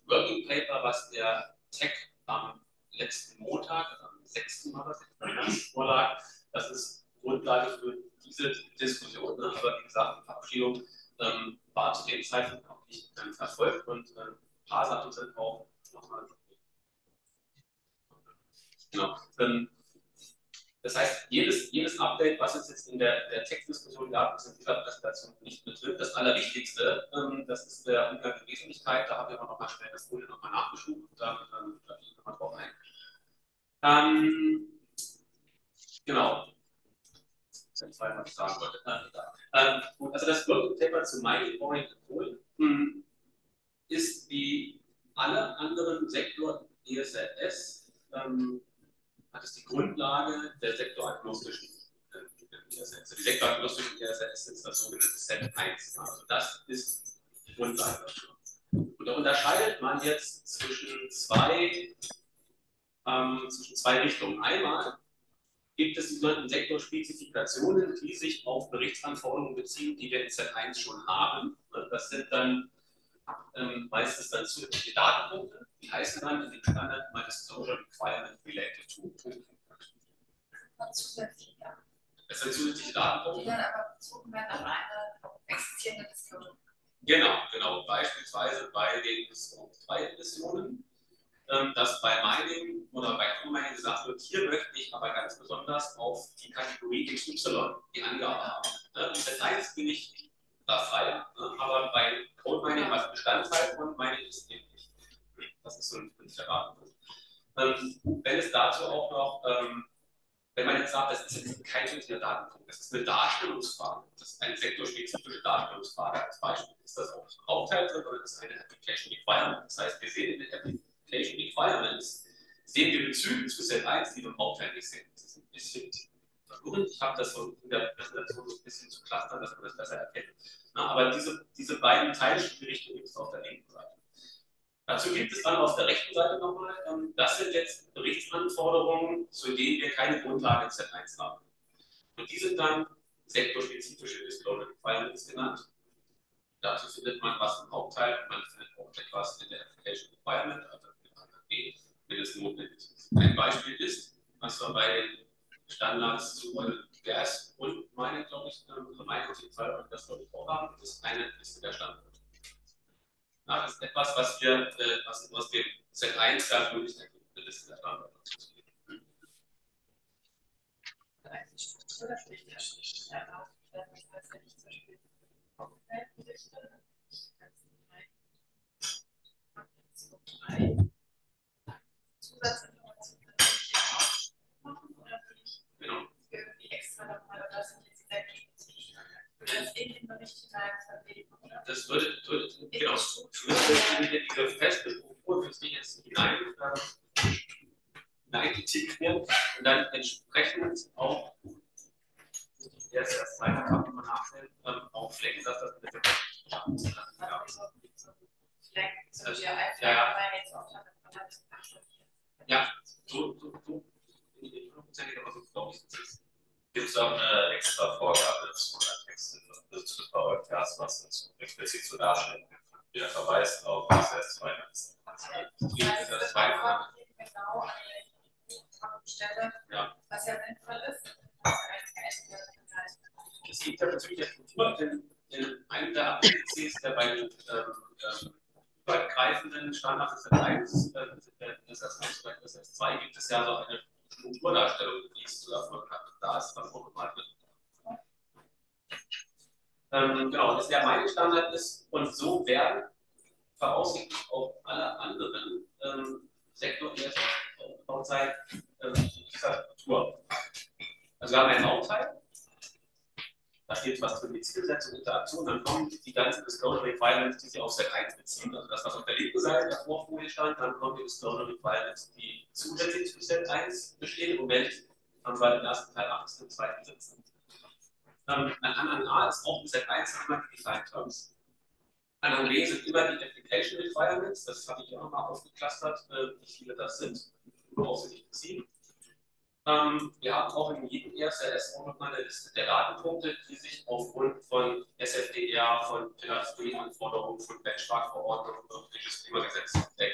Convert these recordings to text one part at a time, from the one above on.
Working Paper, was der Tech am letzten Montag, also am 6. März vorlag, das ist Grundlage für diese Diskussion. Ne? Aber wie gesagt, die Verabschiedung war zu dem Zeitpunkt auch nicht erfolgt und ein paar Sachen sind auch nochmal. Genau. Das heißt, jedes Update, was es jetzt in der Textdiskussion gab, ist in dieser Präsentation nicht mit drin. Das Allerwichtigste, das ist der Umgang mit Wesentlichkeit. Da haben wir aber nochmal schnell das Folie nochmal nachgeschoben. Da gehe ich nochmal drauf ein. Genau. Das ist was ich sagen wollte. Gut, also das Working Paper zu Mining Oriented Pool ist wie alle anderen Sektoren ESRS hat es die Grundlage der sektoragnostischen ESRS. Also die sektoragnostischen ESRS ist das sogenannte Set 1. Also das ist die Grundlage dafür. Und da unterscheidet man jetzt zwischen zwei Richtungen. Einmal gibt es die sogenannten Sektorspezifikationen, die sich auf Berichtsanforderungen beziehen, die wir in Z1 schon haben. Das sind dann meistens dann zusätzliche Datenpunkte, die heißen dann in dem Standard My Disclosure Requirement Related to. Zusätzliche Daten. Das sind zusätzliche Datenpunkte. Die dann aber bezogen werden auf eine existierende Disclosure. Genau. Beispielsweise bei den Scope-3-Emissionen, dass bei Mining oder bei Core-Mining gesagt wird, hier möchte ich aber ganz besonders auf die Kategorie XY die Angabe haben. In Z1 bin ich da frei, aber bei Code Mining als Bestandteil von Mining ist eben nicht. Das ist so ein Datenpunkt. Wenn es dazu auch noch, wenn man jetzt sagt, das ist jetzt kein zusätzlicher Datenpunkt, das ist eine Darstellungsfrage, das ist eine sektorspezifische Darstellungsfrage als Beispiel. Ist das auch ein Hauptteil drin oder ist das eine Application Requirement? Das heißt, wir sehen in den Application Requirements, sehen wir Bezüge zu Set 1, die wir im Hauptteil nicht sehen. Das ist ein bisschen verwirrend. Ich habe das so in der Präsentation so ein bisschen zu clustern, dass man das besser erkennt. Aber diese beiden Teilrichtungen gibt es auf der linken Seite. Dazu gibt es dann auf der rechten Seite nochmal, das sind jetzt Berichtsanforderungen, zu denen wir keine Grundlage in Z1 haben. Und die sind dann sektorspezifische Disclosure Requirements genannt. Dazu findet man was im Hauptteil und man findet auch etwas in der Application Requirement, also in AKB, wenn es notwendig ist. Ein Beispiel ist, was wir bei den Standards zu Oil und Gas und meine, glaube ich, meine auf jeden Fall, das glaube ich auch haben, ist eine Liste der Standorte. Ja, das ist etwas, was wir aus dem Z1 gar nicht erkennen, eine Liste der Standorte. Die Struktur der Pflicht ja, das heißt, wenn ich zum Beispiel Berichte, Zusatzinformationen machen oder will ich irgendwie extra nochmal, oder das sind jetzt sektorspezifische das in den Bericht hinein verlegen, oder? Das würde genau, diese feste Struktur für sich jetzt hinein integrieren und dann entsprechend auch erst zweite Kapitel mal nachstellen, auch Flecken, dass das mit dem ja, so in die 5%, aber so glaube ich, gibt es auch eine extra Vorgabe zu Texten, zu Podcast, was dazu explizit zu darstellen. Der Verweis auf das 2. Das zweite genau an die Stelle, was ja sinnvoll ist. Es gibt ja natürlich der Struktur in einem der APCs, der bei den übergreifenden Standards des S1, des S2 gibt es ja so eine Strukturdarstellung, wie es zu erfolgen hat. Da ist dann vorgemalt wird. Genau, dass der Mining-Standard ist und so werden voraussichtlich auch alle anderen Sektoren sein dieser Struktur. Also wir haben einen Hauptteil, da steht was für die Zielsetzung und Interaktion, dann kommen die ganzen Disclosure Requirements, die sich auf Set 1 beziehen, also das, was auf der linken Seite der Vorfolie stand, dann kommen die Disclosure Requirements, die zusätzlich zu Set 1 bestehen. Im Moment haben wir den ersten Teil 8 und 2 sitzen. An Anhang A ist auch in Set 1 immer die Defined Terms. Anhang B sind immer die Application Requirements, das habe ich auch nochmal aufgeclustert, wie viele das sind, worauf sie sich beziehen. Wir haben auch in jedem ESRS auch nochmal eine Liste der Datenpunkte, die sich aufgrund von SFDR, von Pillar-3-Anforderungen, von Benchmark-Verordnungen und Klimagesetz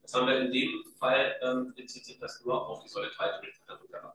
Das haben wir in dem Fall, bezieht sich das nur auf die Säule 3 runter.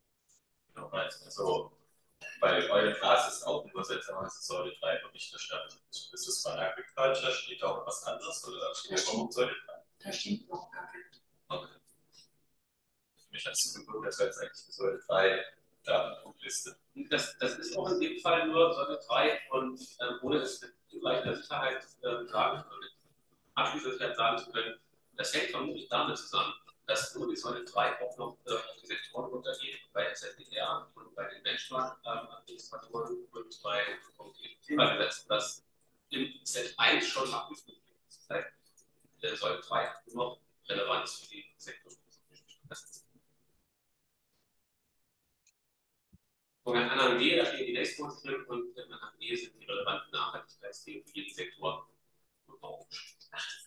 Also bei Oil and Gas ist auch übersetzerweise Säule 3 Berichterstattung. Ist es bei Agriculture, steht da auch was anderes oder steht da auch Säule 3? Da steht überhaupt gar kein. Okay. Für mich hat es so gewirkt, als wäre es eigentlich eine Säule 3 Datenpunktliste. Das ist auch in dem Fall nur Säule 3 und ohne es mit gleicher Sicherheit sagen zu können, abschließend Sicherheit sagen zu können, das hängt vermutlich damit zusammen, dass nur die Säule 3 auch noch auf die Sektoren runtergeht, bei SFDR und bei den Benchmark-Administratoren und bei dem Klimagesetz, das im Set 1 schon abgeschlossen ist. Das heißt, Säule 3 hat nur noch Relevanz für die Sektoren. Und in Anhang D, da stehen die Nextcodes drin und in Anhang E sind die relevanten Nachhaltigkeitsthemen für jeden Sektor aufgeschrieben.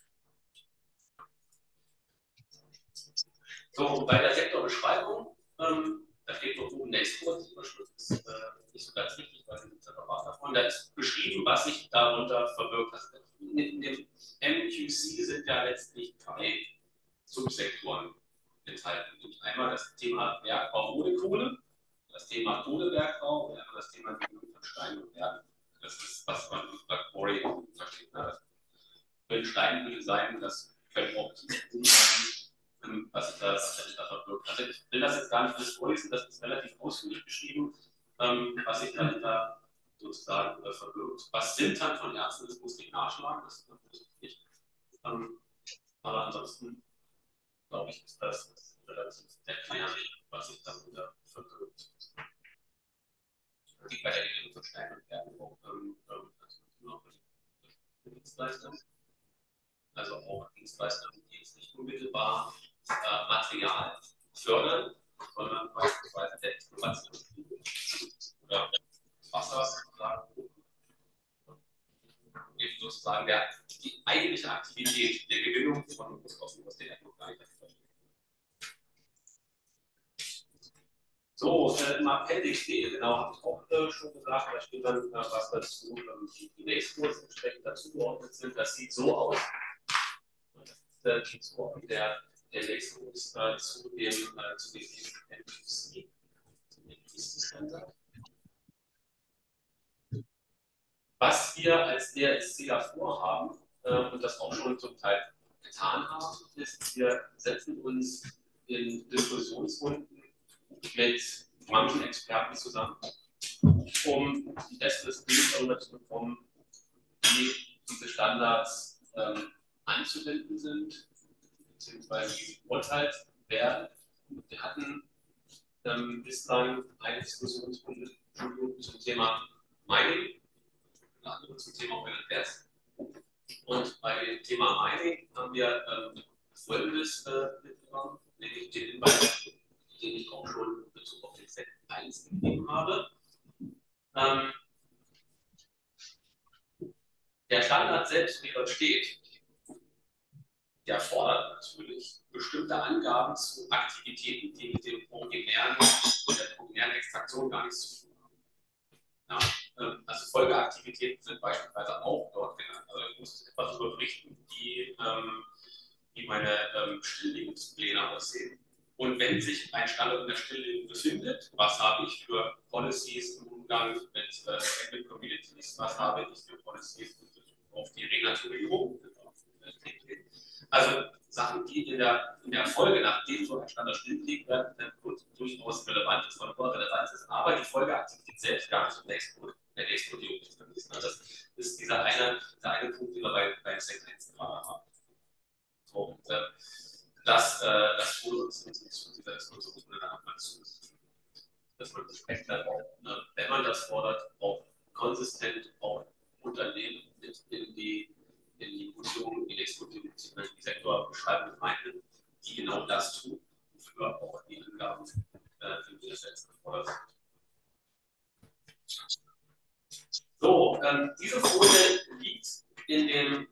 So, bei der Sektorbeschreibung, da steht noch oben Nextcode, die Überschrift ist nicht so ganz richtig, weil sie sind separat davon. Da ist beschrieben, was sich darunter verbirgt. Also in dem MQC sind ja letztlich 3 Subsektoren enthalten. Einmal das Thema Bergbau ohne Kohle, das Thema Kohlebergbau und das Thema Gewinnung von Stein und Erden. Das ist, was man unter Quarry versteht. Ne? Das können Steinhügel sein, das können auch Tiefseen sein, was sich da verbirgt. Also ich will das jetzt gar nicht alles vorlesen, das ist relativ ausführlich beschrieben, was sich dahinter sozusagen verbirgt. Was sind dann von Ärzten, das muss ich nachschlagen, das ist nicht. Aber ansonsten, glaube ich, ist das relativ erklärlich, was sich darunter verbirgt. Bei der Gewinnung von Stein und Erden auch noch Dienstleister. Also auch Dienstleister, die jetzt nicht unmittelbar Material fördern, sondern beispielsweise der Exploration oder Wasser sozusagen die eigentliche Aktivität der Gewinnung von Rohstoffen aus der Erde noch gar nicht verstehen. So, im Appendix D, genau, habe ich auch schon gesagt, da steht dann was dazu, die Nextcodes entsprechend dazu geordnet sind. Das sieht so aus. Das ist die Zuordnung der Nextcodes zu dem MQC, zum MQC-Standard. Was wir als DRSC ja vorhaben und das auch schon zum Teil getan haben, ist, wir setzen uns in Diskussionsrunden mit Branchenexperten zusammen, um ein besseres Bild darüber zu bekommen, wie diese Standards anzuwenden sind, beziehungsweise wie sie beurteilt werden. Wir hatten bislang eine Diskussionsrunde zum Thema Mining, eine andere zum Thema Oil and Gas. Und bei dem Thema Mining haben wir Folgendes mitgenommen, nämlich den Hinweis, den ich auch schon in Bezug auf den Set 1 gegeben habe. Der Standard selbst, wie dort steht, der fordert natürlich bestimmte Angaben zu Aktivitäten, die mit der proteinären Extraktion gar nichts zu tun haben. Ja, also Folgeaktivitäten sind beispielsweise auch dort genannt. Also ich muss etwas darüber berichten, wie meine Stilllegungspläne aussehen. Und wenn sich ein Standort in der Stilllegung befindet, was habe ich für Policies im Umgang mit Communities, was habe ich für Policies auf die Renaturierung, also Sachen, die in der Folge, nachdem so ein Standard stillgelegt wird, durchaus relevant ist, von hoher Relevanz ist, aber die Folgeaktivität selbst gar nicht der Explodierung ist. Das ist dieser eine Punkt, den wir beim Sekt 1 gerade haben. So, und das wurde uns in dieser Diskussion dann nochmal zu, dass man das dann auch, wenn man das fordert, auch konsistent auch Unternehmen mit in die Fusion, in die Exportierung, die Sektorbeschreibung meinen, die genau das tun, wofür auch die Angaben für die Gesetze gefordert sind. So, diese Folie liegt in dem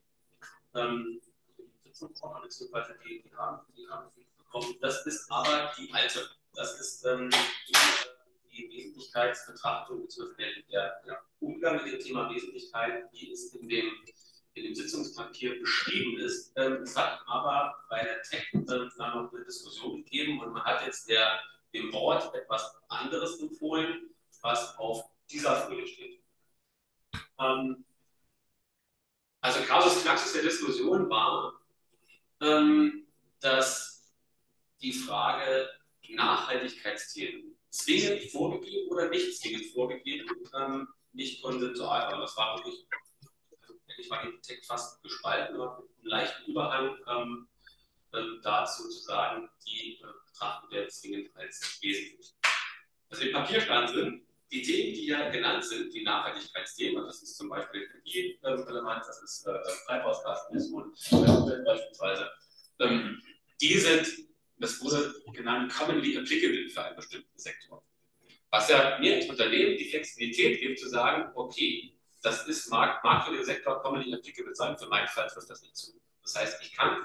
beziehungsweise die haben bekommen. Das ist aber die alte. Das ist die Wesentlichkeitsbetrachtung bzw. der Umgang mit dem Thema Wesentlichkeit, die ist in dem in dem Sitzungspapier beschrieben ist. Es hat aber bei der Tech da noch eine Diskussion gegeben und man hat jetzt dem Board etwas anderes empfohlen, was auf dieser Folie steht. Also Kasus Knaxus der Diskussion war, dass die Frage Nachhaltigkeitsthemen zwingend vorgegeben oder nicht zwingend vorgegeben nicht konsensual war. Das war wirklich, ich war die Tech fast gespalten, aber mit einem leichten Überhang dazu zu sagen, die betrachten wir zwingend als wesentlich. Also im Papier stand drin, die Themen, die ja genannt sind, die Nachhaltigkeitsthemen, das ist zum Beispiel Energierelevanz, das ist Treibhausgasemissionen beispielsweise, die sind, das wurde genannt, commonly applicable für einen bestimmten Sektor. Was ja mir als Unternehmen die Flexibilität gibt, zu sagen, okay, das mag für den Sektor commonly applicable sein, für meinen Fall trifft das nicht zu. Das heißt, ich kann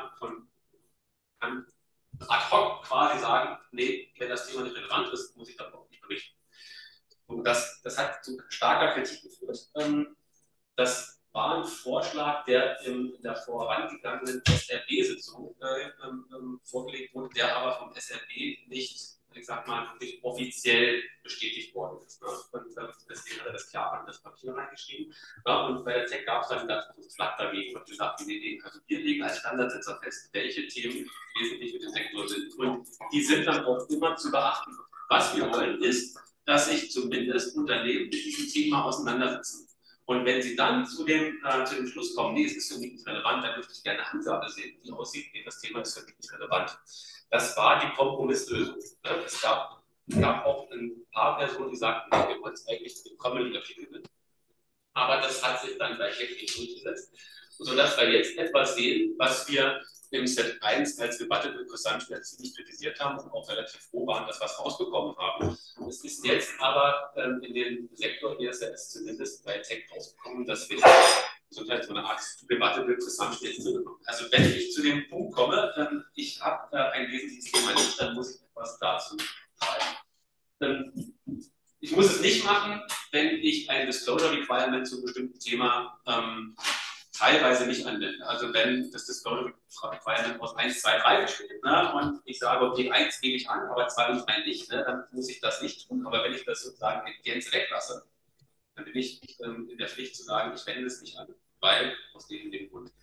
ad hoc quasi sagen, nee, wenn das Thema nicht relevant ist, muss ich darüber nicht berichten. Und das hat zu starker Kritik geführt. Das war ein Vorschlag, der in der vorangegangenen SRB-Sitzung vorgelegt wurde, der aber vom SRB nicht, ich sag mal, wirklich offiziell bestätigt worden ist. Ne? Und deswegen hat er das klar an das Papier reingeschrieben. Ja, und bei der Tech gab es dann das Flack dagegen und gesagt, nee, also wir legen als Standardsetzer fest, welche Themen wesentlich für den Sektor sind. Und die sind dann auch immer zu beachten. Was wir wollen, ist, dass sich zumindest Unternehmen mit diesem Thema auseinandersetzen. Und wenn Sie dann zu dem Schluss kommen, nee, es ist für mich nicht relevant, dann möchte ich gerne eine Angabe sehen, wie aussieht, nee, das Thema ist für mich nicht relevant. Das war die Kompromisslösung. Es gab auch ein paar Personen, die sagten, nee, wir wollen es eigentlich zu dem Commonly Applicable. Aber das hat sich dann gleich nicht durchgesetzt. Sodass wir jetzt etwas sehen, was wir im Set 1 als Debatte Consumption ziemlich kritisiert haben und auch relativ froh waren, dass wir es rausbekommen haben. Es ist jetzt aber in den Sektor ESS zumindest bei Tech rausgekommen, dass wir so eine Art Debatte Consumption jetzt drin haben. Also wenn ich zu dem Punkt komme, ich habe ein wesentliches Thema nicht, dann muss ich etwas dazu schreiben. Ich muss es nicht machen, wenn ich ein Disclosure Requirement zu einem bestimmten Thema teilweise nicht anwende. Also wenn das Disclosure Requirement aus 1, 2, 3 besteht, ne, und ich sage, okay, 1 gebe ich an, aber 2 und 3 nicht, ne, dann muss ich das nicht tun. Aber wenn ich das sozusagen in Gänze weglasse, dann bin ich in der Pflicht zu sagen, ich wende es nicht an, weil aus dem Grund.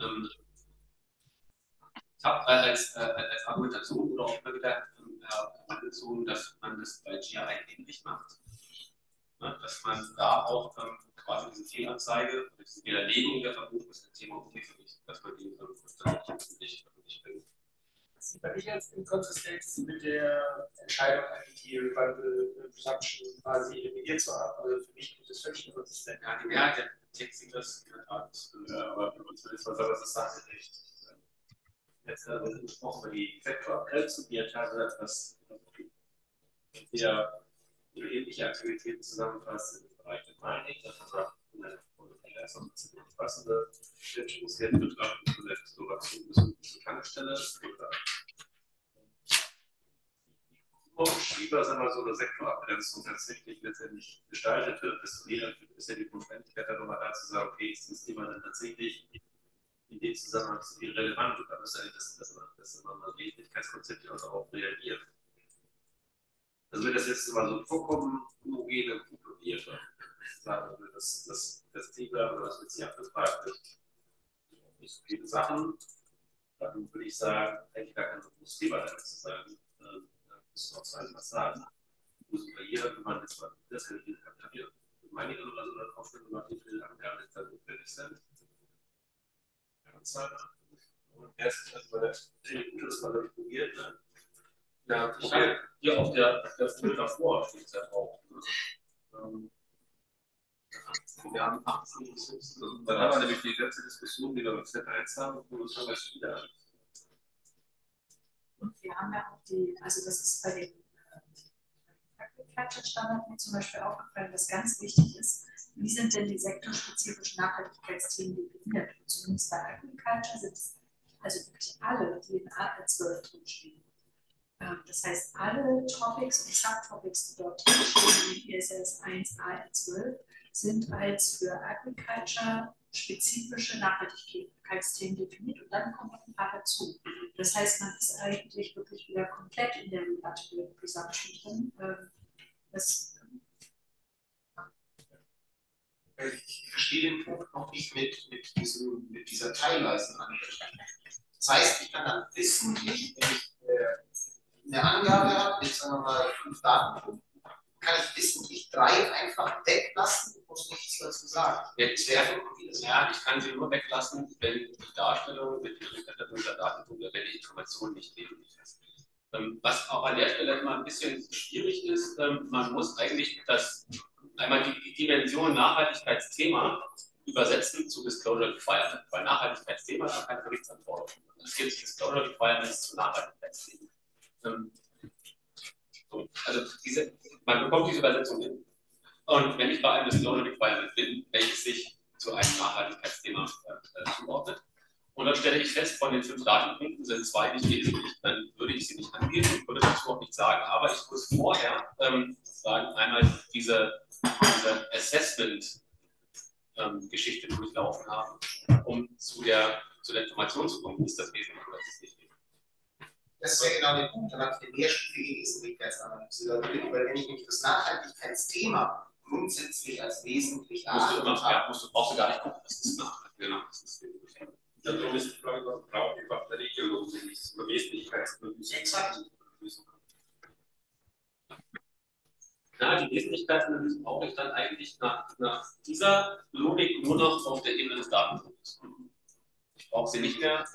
Ich habe als Argumentation oder auch immer wieder herangezogen, dass man das bei GRI ähnlich macht. Ne, dass man da auch quasi diese Fehlanzeige, diese Widerlegung der Vermutung ist ein Thema unbefriedigt, dass man die öffentlich bringt. Das sieht man nicht als Inkonsistenz mit der Entscheidung, die Presumption quasi eliminiert zu haben. Also für mich ist das völlig inkonsistent. Ja, die Mehrheit der Text sieht das in der Tat. Ja, aber für uns ist was, das sagt nicht. Jetzt haben wir gesprochen über die Sektorabgrenzung, die ja teilweise etwas ähnliche Aktivitäten zusammenfasst im Bereich der Mining, dann haben wir erst noch ein bisschen umfassende Schätzungswerte betrachten, von der Exploration bis zur Tankstelle. Wie sagen wir so eine Sektorabgrenzung tatsächlich letztendlich gestaltet wird, desto näher ist ja die Notwendigkeit, dann nochmal da zu sagen, okay, ist das Thema dann tatsächlich in dem Zusammenhang relevant und dann ist ja dass man das Wesentlichkeitskonzept also auch reagiert. Also wenn das jetzt mal so vollkommen homogene Gruppe wäre, sagen wir, das Thema oder was mit sich abgefragt wird, nicht so viele Sachen, dann würde ich sagen, eigentlich gar kein großes Thema dazu sagen. Da muss man auch sagen, was sagen. Muss man hier, wenn man jetzt mal das hier meine oder so dann aufstellen, macht die viele Angaben, die dann notwendig sind. Und erst bei der Telekom das mal probiert, ne? Ja, ich habe hier auf der Folie davor steht es ja auch. Wir haben 18 bis 15. Dann haben wir nämlich die ganze Diskussion, die wir beim Set 1 haben, und uns haben wir es wieder an. Und wir haben ja auch also das ist bei den Agriculture-Standards mir zum Beispiel aufgefallen, was ganz wichtig ist, wie sind denn die sektorspezifischen Nachhaltigkeitsthemen definiert? Und zumindest bei Agriculture sind es also wirklich alle, die in AR12 drinstehen. Das heißt, alle Topics und Subtopics, die dort drinstehen, in ISS 1 AR12, sind als für Agriculture spezifische Nachhaltigkeitsthemen definiert und dann kommt noch ein paar dazu. Das heißt, man ist eigentlich wirklich wieder komplett in der Rebuttable Presumption drin. Ich verstehe den Punkt noch nicht mit dieser teilweisen Anwendung. Das heißt, ich kann dann wissentlich, wenn ich eine Angabe habe, jetzt sagen wir mal 5 Datenpunkte, kann ich wissentlich 3 einfach weglassen und muss nichts dazu sagen. Ja, ich kann sie nur weglassen, wenn die Darstellung mit dieser Datenpunkte, wenn die Information nicht wesentlich ist. Was auch an der Stelle immer ein bisschen schwierig ist, man muss eigentlich einmal die Dimension Nachhaltigkeitsthema übersetzen zu Disclosure Requirement, weil Nachhaltigkeitsthema ist keine Berichtsanforderung. Es gibt Disclosure Requirements zu Nachhaltigkeitsthemen. Also man bekommt diese Übersetzung hin. Und wenn ich bei einem Disclosure Requirement bin, welches sich zu einem Nachhaltigkeitsthema zuordnet, und dann stelle ich fest, von den 5 Datenpunkten sind 2 nicht wesentlich, dann würde ich sie nicht angehen und würde dazu auch nicht sagen, aber ich muss vorher sozusagen einmal diese Assessment-Geschichte durchlaufen haben, um zu der Information zu kommen, ist das wesentlich oder ist das nicht wesentlich. Das ist ja genau der Punkt, dann habe ich eine mehrstufige Wesentlichkeitsanalyse. Weil wenn ich nämlich das Nachhaltigkeitsthema grundsätzlich als wesentlich brauchst du gar nicht gucken, das ist nachhaltig. Genau, das ist wesentlich. Darum ist die Frage, was braucht die Batteriegeologen, die nicht über Wesentlichkeitsanalyse lösen kann. Ja, die Wesentlichkeitsanalyse brauche ich dann eigentlich nach dieser Logik nur noch auf der Ebene des Datenpunktes. Ich brauche sie nicht mehr.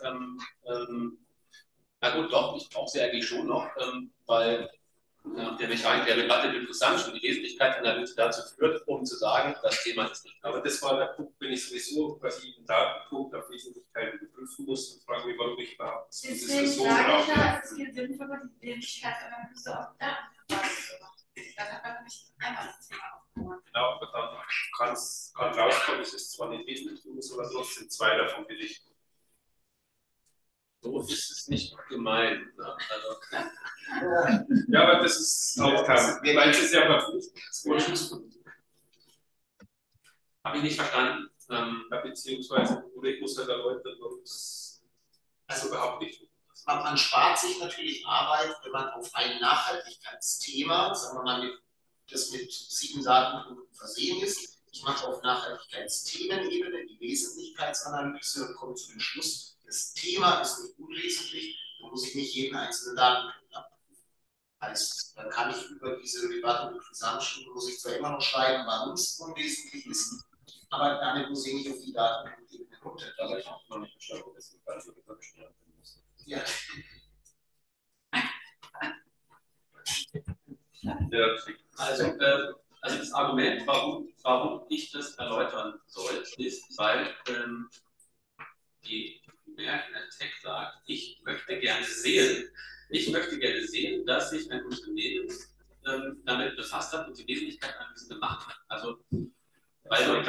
Na gut, doch, ich brauche sie eigentlich schon noch, weil der Mechanik der Rebuttable Presumption die Wesentlichkeitsanalyse dazu führt, um zu sagen, das Thema ist nicht. Aber das war der Punkt, wenn ich sowieso quasi jeden Datenpunkt auf Wesentlichkeiten überprüfen muss und frage mich, warum ich überhaupt Deswegen sage ich ja, es ist viel sinnvoller, die Wesentlichkeitsanalyse auf Datenbasis zu machen. Dann hat man nämlich einmal das Thema aufgebaut. Genau, aber dann kann rauskommen, es ist zwar nicht wesentlich, aber trotzdem 2 davon berichten. So ist es nicht gemeint. Ne? Also, ja, aber das ist auch kein. Weil es ist ja verpflichtend. Habe ich nicht verstanden. Beziehungsweise, oder ich muss halt erläutern, warum es überhaupt nicht. Man spart sich natürlich Arbeit, wenn man auf ein Nachhaltigkeitsthema, sagen wir mal, das mit 7 Datenpunkten versehen ist. Ich mache auf Nachhaltigkeitsthemenebene die Wesentlichkeitsanalyse und komme zu dem Schluss, das Thema ist nicht unwesentlich, dann muss ich nicht jeden einzelnen Datenpunkt abprüfen. Heißt, dann kann ich über diese Rebuttable Presumption, muss ich zwar immer noch schreiben, warum es unwesentlich ist, aber damit muss ich nicht auf die Datenpunktebene runter. Aber ich habe noch nicht verstanden, dass ich falsche Presumption anwenden muss. Ja. Also das Argument, warum ich das erläutern soll, ist, weil die Tech sagt, ich möchte gerne sehen, dass sich ein Unternehmen damit befasst hat und die Wesentlichkeitsanalyse gemacht hat. Also, weil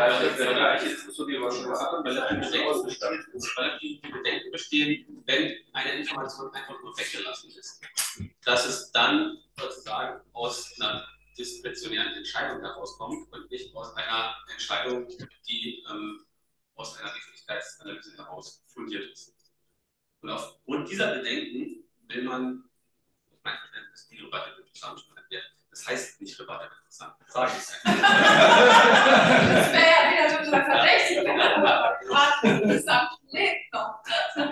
die Bedenken bestehen, wenn eine Information einfach nur weggelassen ist, dass es dann sozusagen aus einer diskretionären Entscheidung herauskommt und nicht aus einer Entscheidung, die aus einer Wesentlichkeitsanalyse heraus fundiert ist. Und aufgrund dieser Bedenken will man, mein Verständnis, die Rebuttable Presumption erklärt. Das heißt nicht Rebuttable Presumption, sage ich es einfach. Das wäre ja wieder total verdächtig, wenn man Rebuttable Presumption lebt noch.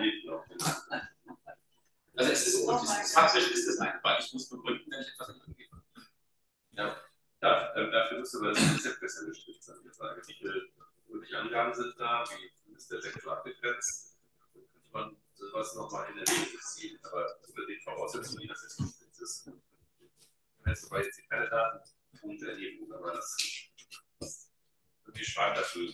Also es ist faktisch ist es einfach, ich muss begründen, wenn ich etwas nicht angebe. Ja. Dafür muss aber das Konzept besser gestrickt sein. Ich sage, welche Angaben sind da, wie ist der Sektor abgegrenzt, dann könnte man sowas nochmal in der Regel ziehen, aber unter den Voraussetzungen, die das jetzt nicht ist, jetzt aber jetzt keine Datenpunkte erheben, aber das ist irgendwie schwarz dafür.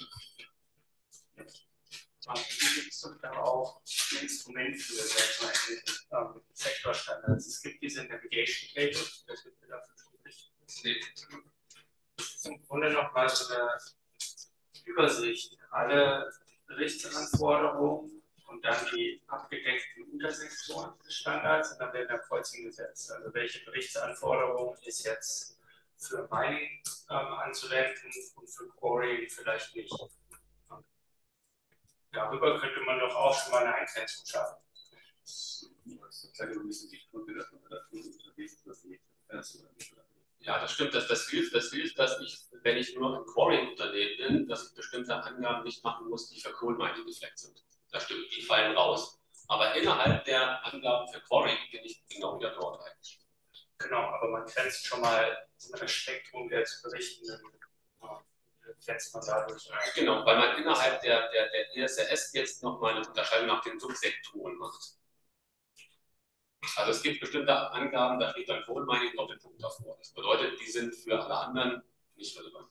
Man gibt auch ein Instrument für Sektorstandards. Es gibt diese Navigation Table, das wird dafür zuständig. Das ist im Grunde nochmal so eine Übersicht. Alle Berichtsanforderungen und dann die abgedeckten Untersektionen des Standards und dann werden da Kreuzchen gesetzt. Also welche Berichtsanforderung ist jetzt für Mining anzuwenden und für Quarrying vielleicht nicht. darüber könnte man doch auch schon mal eine Eingrenzung schaffen. Ja, das stimmt. Das hilft, dass ich, wenn ich nur ein Quarrying-Unternehmen bin, dass ich bestimmte Angaben nicht machen muss, die für Coal Mining gefleckt sind. Das stimmt, die fallen raus. Aber innerhalb der Angaben für Quarrying bin ich genau wieder dort eigentlich. Genau, aber man grenzt schon mal das Spektrum der zu berichtenden grenzt man dadurch ein. Genau, weil man innerhalb der ESRS jetzt nochmal eine Unterscheidung nach den Subsektoren macht. Also es gibt bestimmte Angaben, da steht dann Coal Mining Doppelpunkt davor. Das bedeutet, die sind für alle anderen nicht relevant.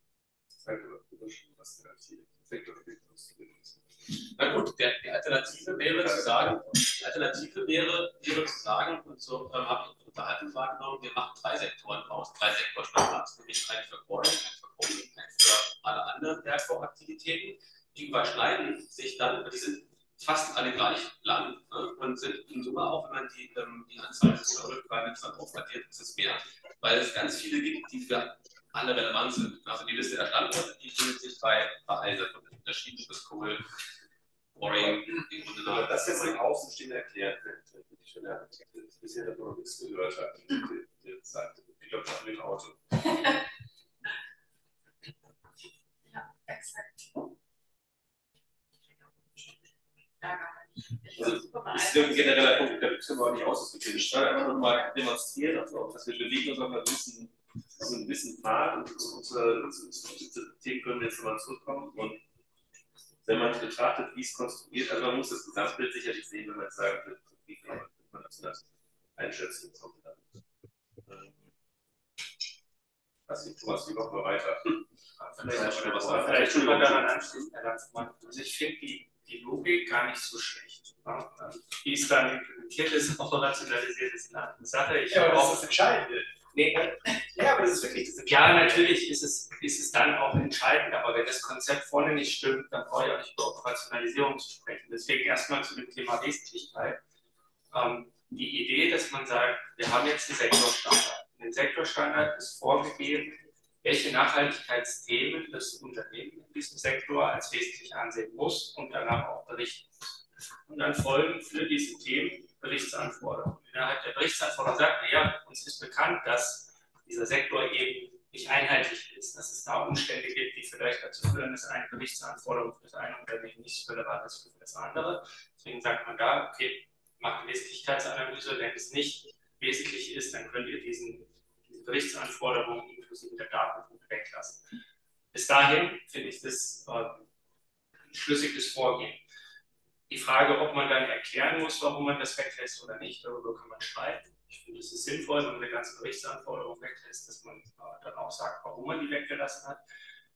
Na gut, die Alternative wäre zu sagen, und so habe ich unterhalten wahrgenommen, wir machen 3 Sektoren aus, 3 Sektorstandards, nämlich einen für Quarrying, einen für Coal, einen für alle anderen Bergbauaktivitäten. Die überschneiden sich dann, die sind fast alle gleich lang, ne, und sind in Summe auch, wenn man die Anzahl des Requirements dann aufaddiert, ist es mehr, weil es ganz viele gibt, die für alle relevant sind. Also die Liste der Standorte, die findet sich bei allen davon. Unterschieden des Coal, Quarrying, im Grunde nach. Das jetzt im Außenstehenden erklärt wird, wenn ich schon bisher davon noch nichts gehört habe, der sagt, ich glaube, das mit dem Auto. Ja, exakt. Also, das ist ein genereller Punkt, da müssen wir auch nicht ausdiskutieren. Ich wollte einfach nochmal demonstrieren, dass wir bewegen uns auf einen gewissen Pfad und unsere Themen können jetzt nochmal zurückkommen. Und wenn man betrachtet, wie es konstruiert, also man muss das Gesamtbild sicherlich sehen, wenn man jetzt sagt, wie kann man das einschätzen. Also, Thomas, wie machen wir weiter? Vielleicht schon mal daran anschließen, Herr Lanzmann. Also ich finde die Logik gar nicht so schlecht. Wie es dann implementiert ist, operationalisiert ist eine andere Sache. Ja, aber das ist das Entscheidende. Nee, ja, aber das ist wirklich das Entscheidende. Ja, natürlich ist es dann auch entscheidend, aber wenn das Konzept vorne nicht stimmt, dann brauche ich auch nicht über Operationalisierung zu sprechen. Deswegen erstmal zu dem Thema Wesentlichkeit. Die Idee, dass man sagt, wir haben jetzt einen Sektorstandard. In dem Sektorstandard ist vorgegeben, welche Nachhaltigkeitsthemen das Unternehmen in diesem Sektor als wesentlich ansehen muss und danach auch berichten muss. Und dann folgen für diese Themen Berichtsanforderungen. Innerhalb der Berichtsanforderungen sagt man, ja, uns ist bekannt, dass dieser Sektor eben nicht einheitlich ist, dass es da Umstände gibt, die vielleicht dazu führen, dass eine Berichtsanforderung für das eine Unternehmen nicht so relevant ist für das andere. Deswegen sagt man da, okay, macht eine Wesentlichkeitsanalyse, wenn es nicht wesentlich ist, dann könnt ihr diese Berichtsanforderungen inklusive der Datenpunkte weglassen. Bis dahin finde ich das ein schlüssiges Vorgehen. Die Frage, ob man dann erklären muss, warum man das weglässt oder nicht, darüber kann man streiten. Ich finde, es ist sinnvoll, wenn man eine ganze Berichtsanforderung weglässt, dass man dann auch sagt, warum man die weggelassen hat.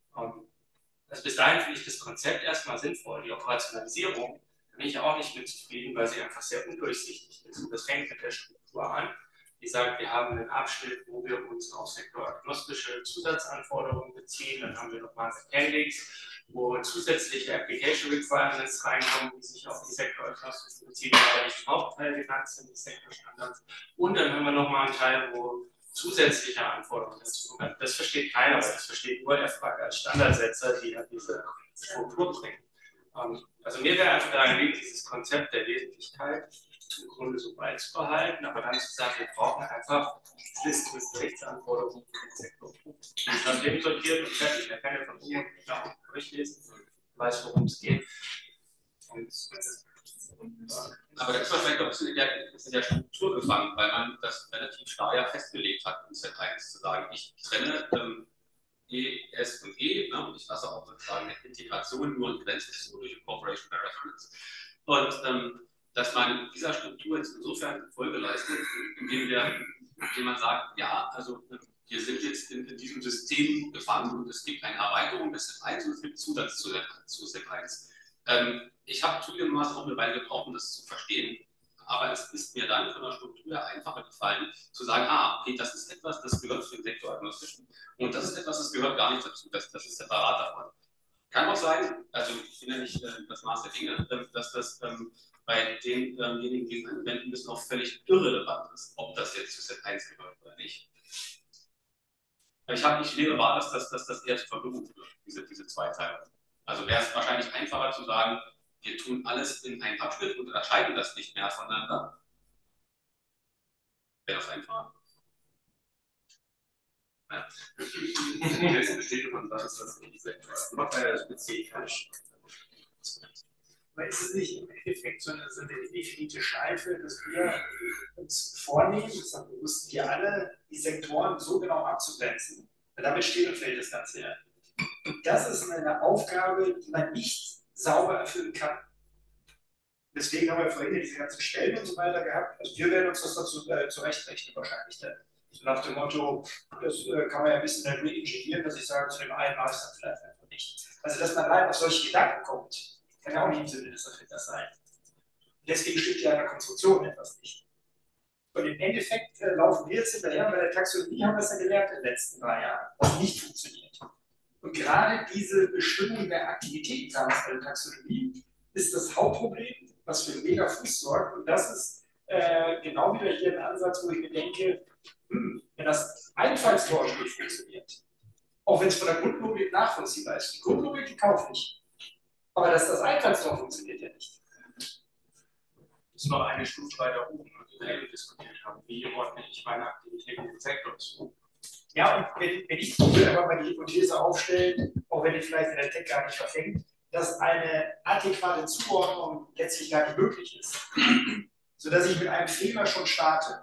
Also bis dahin finde ich das Konzept erstmal sinnvoll. Die Operationalisierung bin ich auch nicht mit zufrieden, weil sie einfach sehr undurchsichtig ist. Und das fängt mit der Struktur an. Die sagt, wir haben einen Abschnitt, wo wir uns auf sektoragnostische Zusatzanforderungen beziehen. Dann haben wir nochmal ein Appendix, wo zusätzliche Application Requirements reinkommen, die sich auf die sektoragnostischen beziehen, aber nicht im Hauptteil genannt sind, die Sektorstandards. Und dann haben wir nochmal einen Teil, wo zusätzliche Anforderungen dazu kommen. Das versteht keiner, aber das versteht nur der Frage als Standardsetzer, die ja diese Struktur bringen. Also mir wäre einfach daran liegt, dieses Konzept der Wesentlichkeit im Grunde so beizubehalten, aber dann zu sagen, wir brauchen einfach Listen mit Berichtsanforderungen für den Sektor. Die ist dann eben sortiert und fertig. Wer kann ja von oben nach unten durchlesen, weiß, worum es geht. Aber da ist man vielleicht auch in der Struktur gefangen, weil man das relativ starr ja festgelegt hat, im Set 1 zu sagen, ich trenne E, S und E, ne, und ich lasse auch sozusagen eine Integration nur in Grenzen zu durch Incorporation by Reference. Und dass man dieser Struktur jetzt insofern Folge leistet, indem man sagt, ja, also wir sind jetzt in diesem System gefangen und es gibt eine Erweiterung des Set 1 und es gibt Zusatz zu Set 1. Ich habe zugegebenermaßen auch eine Weile gebraucht, um das zu verstehen, aber es ist mir dann von der Struktur her einfacher gefallen, zu sagen, okay, das ist etwas, das gehört zu den Sektoragnostischen und das ist etwas, das gehört gar nicht dazu, das ist separat davon. Kann auch sein, also ich bin ja nicht das Maß der Dinge, dass das bei denjenigen, die es anwenden müssen, auch völlig irrelevant ist, ob das jetzt zu Set 1 gehört oder nicht. Ich nehme wahr, dass das eher zur Verwirrung führt, diese Zweiteilung. Also wäre es wahrscheinlich einfacher zu sagen, wir tun alles in einen Abschnitt und unterscheiden das nicht mehr voneinander. Wäre das einfach? Ja. Jetzt besteht man sagt, dass das nicht selbst macht ja spezifisch. Aber ist es nicht im Endeffekt so eine definierte Schleife, dass wir uns vornehmen, das haben wir wussten hier alle, die Sektoren so genau abzugrenzen, weil damit steht und fällt das Ganze ja. Und das ist eine Aufgabe, die man nicht sauber erfüllen kann. Deswegen haben wir vorhin ja diese ganzen Stellen und so weiter gehabt. Also wir werden uns das dazu zurechtrechnen wahrscheinlich dann. So nach dem Motto, das kann man ja ein bisschen dann reingenieren, dass ich sage, zu dem einen mache ich es dann vielleicht einfach nicht. Also dass man allein auf solche Gedanken kommt, kann ja auch nicht im Sinne des Erfinders sein. Deswegen stimmt ja an der Konstruktion etwas nicht. Und im Endeffekt laufen wir jetzt hinterher, bei der Taxonomie haben wir es ja gelernt in den letzten 3 Jahren, was nicht funktioniert. Und gerade diese Bestimmung der Aktivitätenrahmen bei der Taxonomie ist das Hauptproblem, was für einen mega Fuß sorgt. Und das ist genau wieder hier ein Ansatz, wo ich mir denke, wenn das Einfallstor nicht funktioniert, auch wenn es von der Grundlogik nachvollziehbar ist, die Grundlogik, die kaufe ich. Aber dass das Einfallstor funktioniert ja nicht. Das ist noch eine Stufe weiter oben, die wir eben diskutiert haben. Wie ordne ich meine Aktivitäten im Sektor zu? Ja, und wenn ich einfach mal die Hypothese aufstellen, auch wenn die vielleicht in der Tech gar nicht verfängt, dass eine adäquate Zuordnung letztlich gar nicht möglich ist, sodass ich mit einem Fehler schon starte.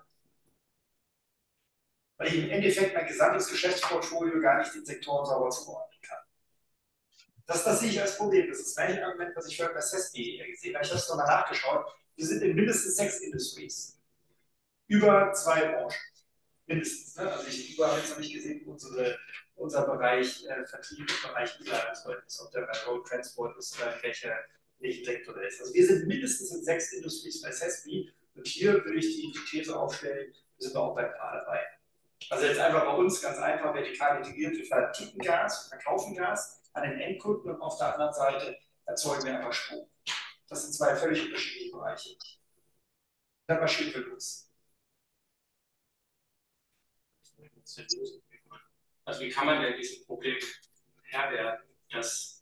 Weil ich im Endeffekt mein gesamtes Geschäftsportfolio gar nicht den Sektoren sauber zuordnen kann. Das sehe ich als Problem. Das ist das gleiche Argument, was ich vorhin bei CES.de gesehen habe. Ich habe es nochmal nachgeschaut. Wir sind in mindestens 6 Industries. Über 2 Branchen. Mindestens. Ne? Also ich habe jetzt noch nicht gesehen, unser Bereich Vertrieb im Bereich ist, ob der bei Road Transport ist oder welcher Sektor der ist. Also wir sind mindestens in 6 Industries bei CES.de. Und hier würde ich die These aufstellen, wir sind auch bei ein paar dabei. Also jetzt einfach bei uns ganz einfach vertikal integriert, wir verticken Gas, wir verkaufen Gas an den Endkunden und auf der anderen Seite erzeugen wir einfach Strom. Das sind 2 völlig unterschiedliche Bereiche. Dann marschieren wir los. Also wie kann man denn diesem Problem Herr werden, dass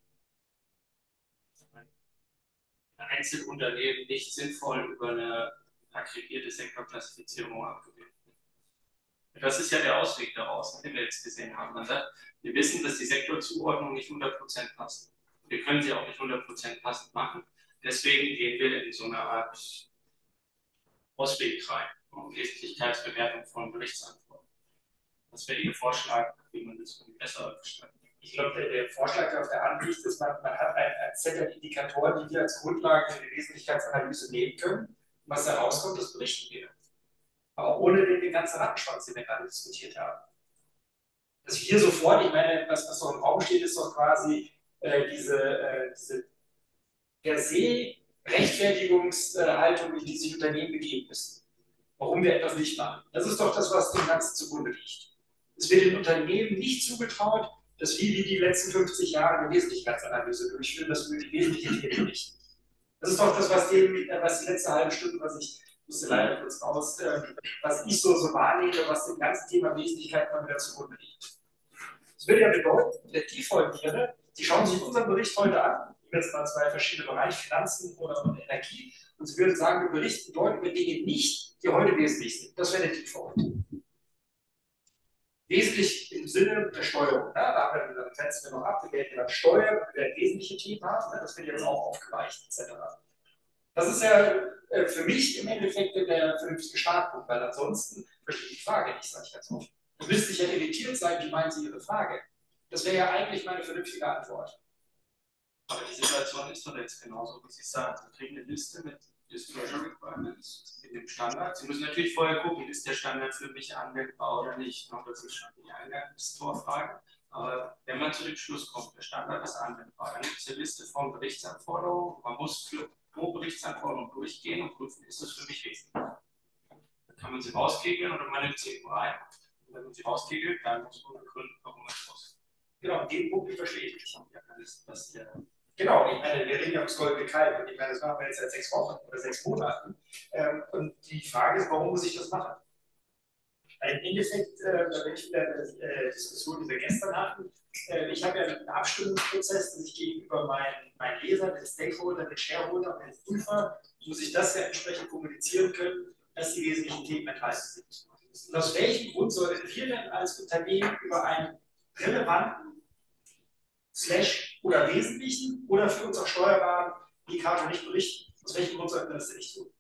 Einzelunternehmen nicht sinnvoll über eine aggregierte Sektorklassifizierung abgebildet werden? Das ist ja der Ausweg daraus, den wir jetzt gesehen haben. Man sagt, wir wissen, dass die Sektorzuordnung nicht 100% passt. Wir können sie auch nicht 100% passend machen. Deswegen gehen wir in so eine Art Ausweg rein, Wesentlichkeitsbewertung von Berichtsantworten. Das wäre Ihr Vorschlag, wie man das besser gestalten kann. Ich glaube, der Vorschlag, der auf der Hand liegt, ist, man hat ein Set an Indikatoren, die wir als Grundlage für die Wesentlichkeitsanalyse nehmen können. Was da rauskommt, das berichten wir. Aber ohne den ganzen Rattenschwanz, den wir gerade diskutiert haben. Dass wir hier sofort, ich meine, was noch im Raum steht, ist doch quasi diese per se Rechtfertigungshaltung, in die sich Unternehmen begeben müssen. Warum wir etwas nicht machen. Das ist doch das, was dem Ganzen zugrunde liegt. Es wird den Unternehmen nicht zugetraut, dass wir wie die letzten 50 Jahre eine Wesentlichkeitsanalyse durchführen, dass wir die wesentlichen Themen berichten. Das ist doch das, was die letzte halbe Stunde, was ich musste leider kurz raus, was ich so wahrnehme, was dem ganzen Thema Wesentlichkeit mal wieder zugrunde liegt. Das würde ja bedeuten, der Default wäre, Sie schauen sich unseren Bericht heute an, jetzt mal 2 verschiedene Bereiche, Finanzen oder Energie, und Sie würden sagen, wir berichten dort über Dinge nicht, die heute wesentlich sind. Das wäre der Default. Wesentlich im Sinne der Steuerung. Da haben wir, grenzen wir noch ab, wir werden dann Steuern, wir werden wesentliche Themen haben, das wird jetzt auch aufgeweicht, etc. Das ist ja für mich im Endeffekt der vernünftige Startpunkt, weil ansonsten verstehe ich die Frage nicht, sage ich ganz offen. Du müsst ja irritiert sein, wie meinen Sie Ihre Frage? Das wäre ja eigentlich meine vernünftige Antwort. Aber die Situation ist doch jetzt genauso, wie Sie sagen. Sie kriegen eine Liste mit Disclosure Requirements, mit dem Standard. Sie müssen natürlich vorher gucken, ist der Standard für mich anwendbar oder nicht. Das ist schon die Eingangstorfrage. Aber wenn man zu dem Schluss kommt, der Standard ist anwendbar, dann gibt es eine Liste von Berichtsanforderungen. Man muss pro Berichtsanforderung durchgehen und prüfen, ist das für mich wesentlich. Dann kann man sie rauskegeln oder man nimmt sie irgendwo rein. Und wenn man sie rauskegelt, dann muss man begründen, warum man es raus. Genau, den Punkt verstehe ich nicht. Ja, das der Genau, ich meine, wir reden ja ums goldene Kalb und ich meine, das machen wir jetzt seit 6 Wochen oder 6 Monaten. Und die Frage ist, warum muss ich das machen? Weil im Endeffekt, wenn ich wieder eine Diskussion, die wir gestern hatten, ich habe ja einen Abstimmungsprozess, dass ich gegenüber meinen Lesern, den Stakeholdern, den Shareholdern und den Prüfer, muss ich das ja entsprechend kommunizieren können, dass die wesentlichen Themen enthalten sind. Und aus welchem Grund sollten wir denn als Unternehmen über einen relevanten / oder wesentlichen oder für uns auch steuerbaren Indikator nicht berichten? Aus welchem Grund sollten wir das denn nicht tun?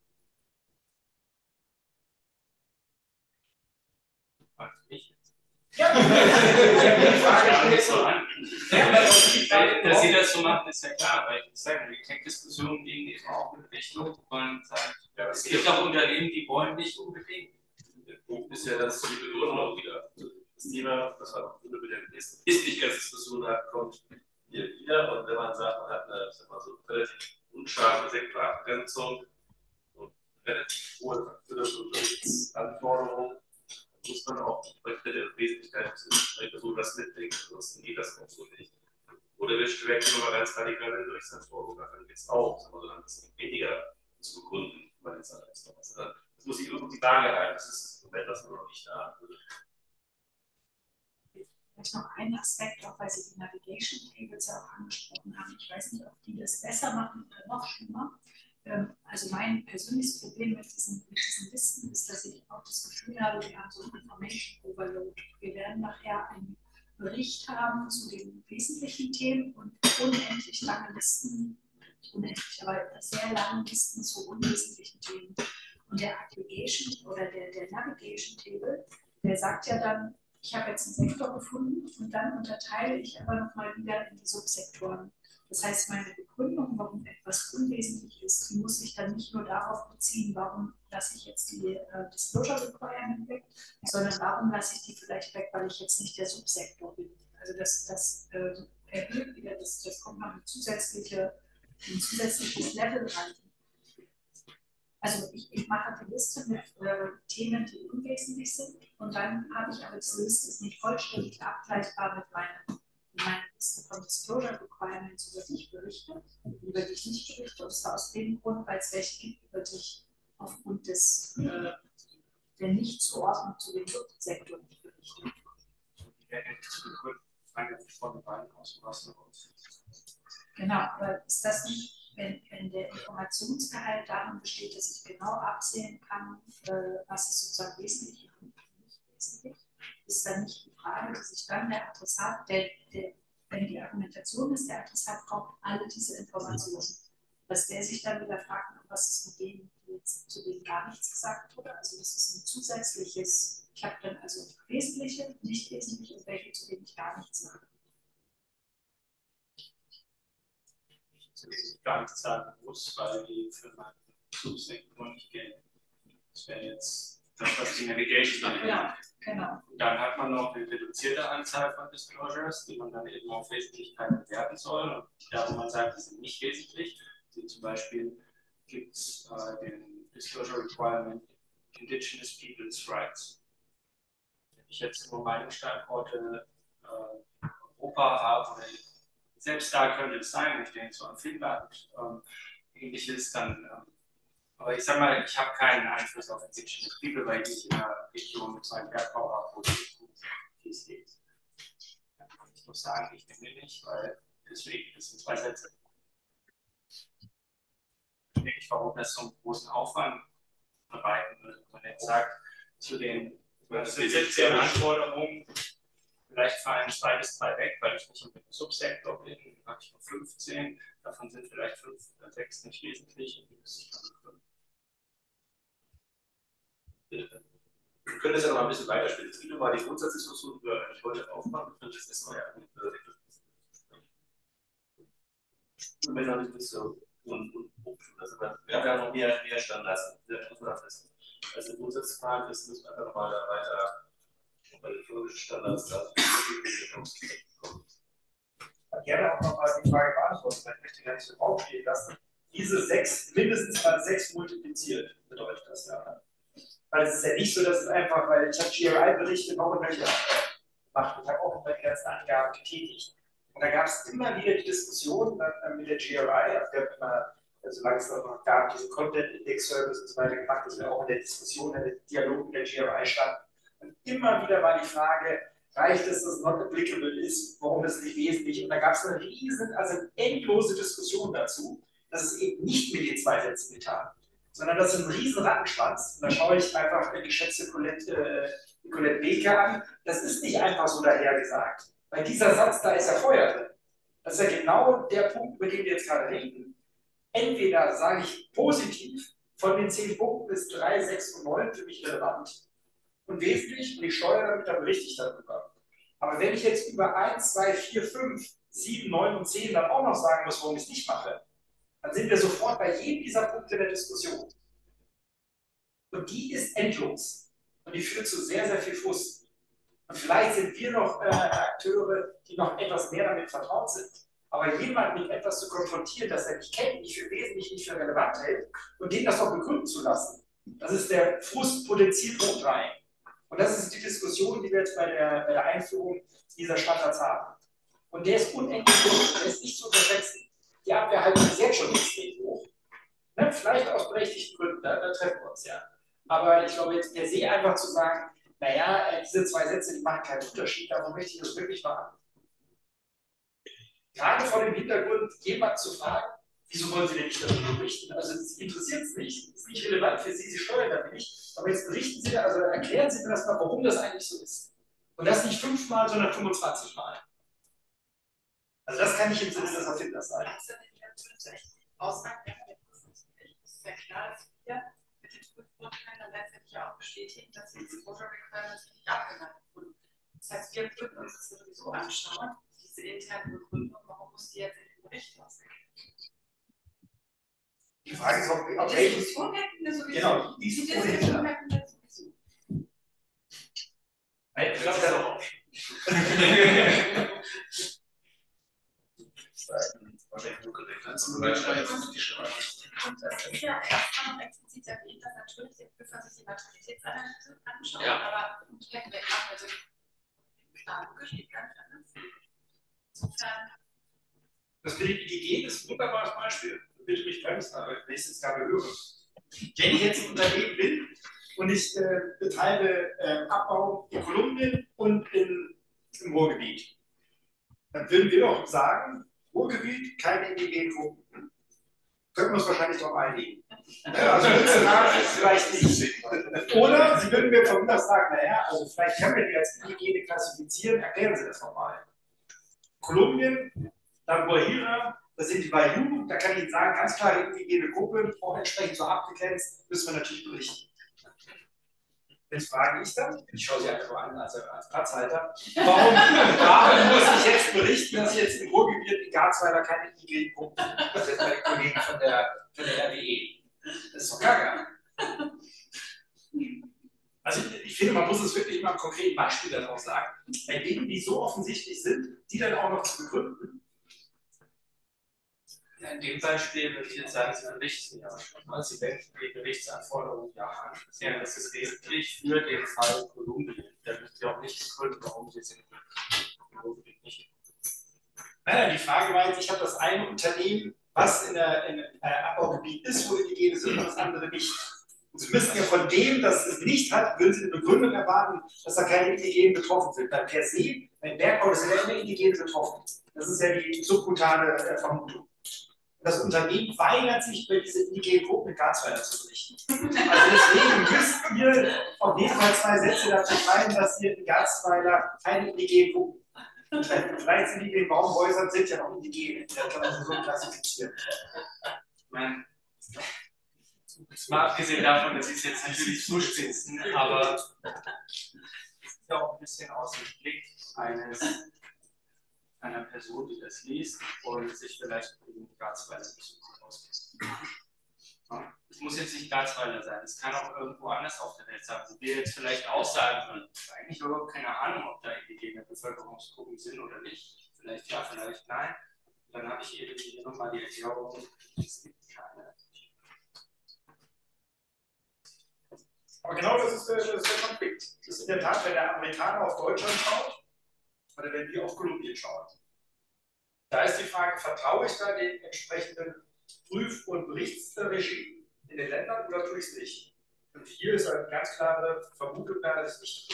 Ja, nicht so an. Dass Sie das so machen, ist ja klar, weil ich sage, die Tech-Diskussionen gehen eben auch in Richtung und es gibt auch Unternehmen, die wollen nicht unbedingt. Der Punkt ist ja, dass die Begründung auch wieder das Thema, was man auch mit der Ist-Nicht-Diskussion hat, kommt hier wieder. Und wenn man sagt, man hat eine so relativ unscharfe Sektorabgrenzung und relativ hohe Anforderungen, muss man auch die Wesentlichkeit so das mitdenken, ansonsten geht das auch so nicht. Oder wir stellen nochmal ganz radikal in Rechtsanforderungen an, jetzt auch, sondern das ist weniger zu begründen, weil jetzt alles noch was. Das muss ich irgendwie die Waage halten, das ist im Moment das noch nicht da. Vielleicht noch ein Aspekt, auch weil Sie die Navigation Tables ja auch angesprochen haben. Ich weiß nicht, ob die das besser machen oder noch schlimmer. Also mein persönliches Problem mit diesen Listen ist, dass ich auch das Gefühl habe, wir haben so ein Information Overload. Wir werden nachher einen Bericht haben zu den wesentlichen Themen und unendlich lange Listen, nicht unendlich, aber sehr lange Listen zu unwesentlichen Themen. Und der Aggregation oder der Navigation Table, der sagt ja dann, ich habe jetzt einen Sektor gefunden und dann unterteile ich aber nochmal wieder in die Subsektoren. Das heißt, meine Begründung, warum etwas unwesentlich ist, die muss ich dann nicht nur darauf beziehen, warum lasse ich jetzt die Disclosure Requirement weg, sondern warum lasse ich die vielleicht weg, weil ich jetzt nicht der Subsektor bin. Also das erhöht wieder, das kommt noch ein zusätzliches Level rein. Also ich mache die Liste mit Themen, die unwesentlich sind und dann habe ich aber diese Liste ist nicht vollständig abgleichbar mit meiner Liste von Disclosure Requirements, über die ich berichte, über die ich nicht berichte. Und zwar aus dem Grund, weil es welche gibt, über die ich aufgrund der Nichtzuordnung zu dem Sektor nicht berichte. Genau, aber ist das nicht, wenn der Informationsgehalt darin besteht, dass ich genau absehen kann, was ist sozusagen wesentlich und nicht wesentlich, ist dann nicht die Frage, dass ich dann der Adressat, wenn die Argumentation ist, der Adressat braucht alle diese Informationen, dass der sich dann wieder fragt, was ist mit denen, die jetzt zu denen gar nichts gesagt wurde. Also das ist ein zusätzliches, ich habe dann also wesentliche, nicht wesentliche und welche, zu denen ich gar nichts sage. Ich gar nichts sagen muss, weil die für meinen Subsektor nicht gelten. Das wäre jetzt das, was die Navigation angeht. Ja, genau. Und dann hat man noch eine reduzierte Anzahl von Disclosures, die man dann eben auf Wesentlichkeit bewerten soll. Und da, wo man sagt, die sind nicht wesentlich, wie zum Beispiel gibt es den Disclosure Requirement Indigenous People's Rights. Wenn ich jetzt nur meine Standorte Europa habe, oder selbst da könnte es sein, ich denke so an Finnland, ähnliches, dann, aber ich sage mal, ich habe keinen Einfluss auf Indigenous People, weil ich in einer Region mit so einem Bergbau habe, wo dies geht. Ich muss sagen, ich nehme nicht, weil deswegen, das sind 2 Sätze. Ich denke nicht, warum das so einen großen Aufwand bereiten würde. Wenn man jetzt sagt, zu den 17 Anforderungen, vielleicht fallen 2 bis 3 weg, weil ich nicht im Subsektor bin, dann habe ich nur 15, davon sind vielleicht 5 oder 6 nicht wesentlich. Wir können das ja noch ein bisschen weiterspielen. Es gibt mal die Grundsatzdiskussion, die wir eigentlich heute aufmachen. Ich finde, das ist mal ja wenn man nicht so wir haben ja noch mehr Standards, also die Grundsatzfrage ist, müssen wir einfach nochmal da weiter bei den physischen Standards Gerne auch nochmal die Frage beantworten, weil ich möchte gar nicht so draufstehen lassen. Diese 6, mindestens mal 6 multipliziert, bedeutet das ja. Weil es ist ja nicht so, dass es einfach, weil ich habe GRI-Berichte noch und welche gemacht. Ich habe auch immer die ganzen Angaben getätigt. Und da gab es immer wieder die Diskussion mit der GRI, also der hat immer, solange es noch gab, diesen Content-Index-Service und so weiter gemacht, dass wir auch in der Diskussion, in der Dialog mit der GRI standen. Und immer wieder war die Frage, reicht es, dass es not applicable ist, warum ist es nicht wesentlich? Und da gab es eine endlose Diskussion dazu, dass es eben nicht mit den zwei Sätzen getan, sondern das ist ein riesen Rattenschwanz. Und da schaue ich einfach die geschätzte Colette Beke an. Das ist nicht einfach so dahergesagt, weil dieser Satz da ist ja vorher drin. Das ist ja genau der Punkt, über den wir jetzt gerade reden. Entweder sage ich positiv, von den 10 Punkten ist 3, 6 und 9 für mich relevant und wesentlich und ich steuere damit, dann berichte ich darüber. Aber wenn ich jetzt über 1, 2, 4, 5, 7, 9 und 10 dann auch noch sagen muss, warum ich es nicht mache, dann sind wir sofort bei jedem dieser Punkte in der Diskussion. Und die ist endlos. Und die führt zu sehr, sehr viel Frust. Und vielleicht sind wir noch Akteure, die noch etwas mehr damit vertraut sind. Aber jemanden mit etwas zu konfrontieren, das er nicht kennt, nicht für wesentlich, nicht für relevant hält, und den das doch begründen zu lassen, das ist der Frust potenziert hoch 3. Und das ist die Diskussion, die wir jetzt bei der Einführung dieser Standards haben. Und der ist unendlich hoch, der ist nicht zu unterschätzen. Die Abwehrhaltung ist jetzt schon extrem hoch. Ne? Vielleicht aus berechtigten Gründen, da treffen wir uns ja. Aber ich glaube, jetzt per se einfach zu sagen, naja, diese zwei Sätze, die machen keinen Unterschied, davon möchte ich das wirklich machen. Gerade vor dem Hintergrund, jemand zu fragen, wieso wollen Sie denn nicht darüber berichten? Also, das interessiert es nicht, das ist nicht relevant für Sie, Sie steuern damit nicht. Aber jetzt berichten Sie, also erklären Sie mir das mal, warum das eigentlich so ist. Und das nicht 5-mal, sondern 25-mal. Also, das kann nicht im Sinne des Erfinders sein. Aussagen der Prüfungspflicht ist ja klar, dass wir mit den Prüfurteilen dann letztendlich auch bestätigen, dass die Disclosure Requirements nicht abgeleitet wurden. Das heißt, wir würden uns das sowieso anschauen, diese interne Begründung, warum muss die jetzt in den Bericht aussehen? Die Frage ist, ob die Diskussion hätten wir sowieso. Genau, die Diskussion hätten wir sowieso. Ich glaube, das auch. Und das ist ja extra noch explizit erwähnt, dass natürlich der Prüfer sich die Materialitätsanalyse anschaut, aber hätten wir gemacht, also klar, steht gar nicht anders. Insofern. Das mit dem IDG ist ein wunderbares Beispiel. Bitte mich bremsen, aber wenn ich es jetzt gerade höre. Wenn ich jetzt ein Unternehmen bin und ich betreibe Abbau in Kolumbien und im Ruhrgebiet, dann würden wir doch sagen, Ruhrgebiet, keine indigenen Gruppen. Können wir uns wahrscheinlich darauf einigen. Also vielleicht nicht. Oder Sie würden mir von mir aus sagen, naja, also vielleicht können wir die als indigene klassifizieren, erklären Sie das nochmal. Kolumbien, dann Guajira, das sind die Bayou, da kann ich Ihnen sagen, ganz klare indigene Gruppe, auch entsprechend so abgegrenzt, müssen wir natürlich berichten. Jetzt frage ich dann, ich schaue Sie einfach an als Platzhalter, warum muss ich jetzt berichten, dass jetzt im Ruhrgebiet in Garzweiler keine indigenen Gruppen sind? Das ist jetzt bei den Kollegen von der RWE. Das ist doch gaga. Also ich finde, man muss es wirklich mal im konkreten Beispiel dann auch sagen, bei Dingen, die so offensichtlich sind, die dann auch noch zu begründen. Ja, in dem Beispiel würde ich jetzt sagen, Sie berichten ja schon. Also Sie wenden die Berichtsanforderungen ja an. Ja, das ist wesentlich für den Fall Kolumbien. Da müssen Sie auch nicht begründen, warum Sie es in Kolumbien nicht. Nein, die Frage war jetzt, ich habe das eine Unternehmen, was in einem Abbaugebiet ist, wo indigene sind und das andere nicht. Und Sie müssen ja von dem, das es nicht hat, würden Sie eine Begründung erwarten, dass da keine Indigenen betroffen sind. Weil per se, beim Bergbau sind ja immer Indigene betroffen. Das ist ja die subkutane Vermutung. Das Unternehmen weigert sich, über diese indigenen Gruppen in Garzweiler zu berichten. Also deswegen müsst ihr auf jeden Fall 2 Sätze dazu schreiben, dass ihr in Garzweiler keine indigenen Gruppen treffen. Vielleicht sind die in den Baumhäusern sind ja noch indigene. Da kann man sie so klassifizieren. Mal abgesehen davon, dass Sie es jetzt natürlich zuspitzen, aber es ist ja auch ein bisschen aus dem Blick einer Person, die das liest und sich vielleicht in Garzweiler nicht so gut auskennt. Ja, es muss jetzt nicht Garzweiler sein, es kann auch irgendwo anders auf der Welt sein, wo wir jetzt vielleicht auch sagen würden, eigentlich überhaupt keine Ahnung, ob da indigene Bevölkerungsgruppen sind oder nicht. Vielleicht ja, vielleicht nein. Und dann habe ich eben hier nochmal die Erklärung, es gibt keine. Aber genau das ist der Konflikt. Das ist in der Tat, wenn der Amerikaner auf Deutschland schaut, oder wenn wir auf Kolumbien schauen. Da ist die Frage, vertraue ich da dem entsprechenden Prüf- und Berichtsregime in den Ländern oder tue ich es nicht? Und hier ist eine ganz klare Vermutung da, dass es nicht drin.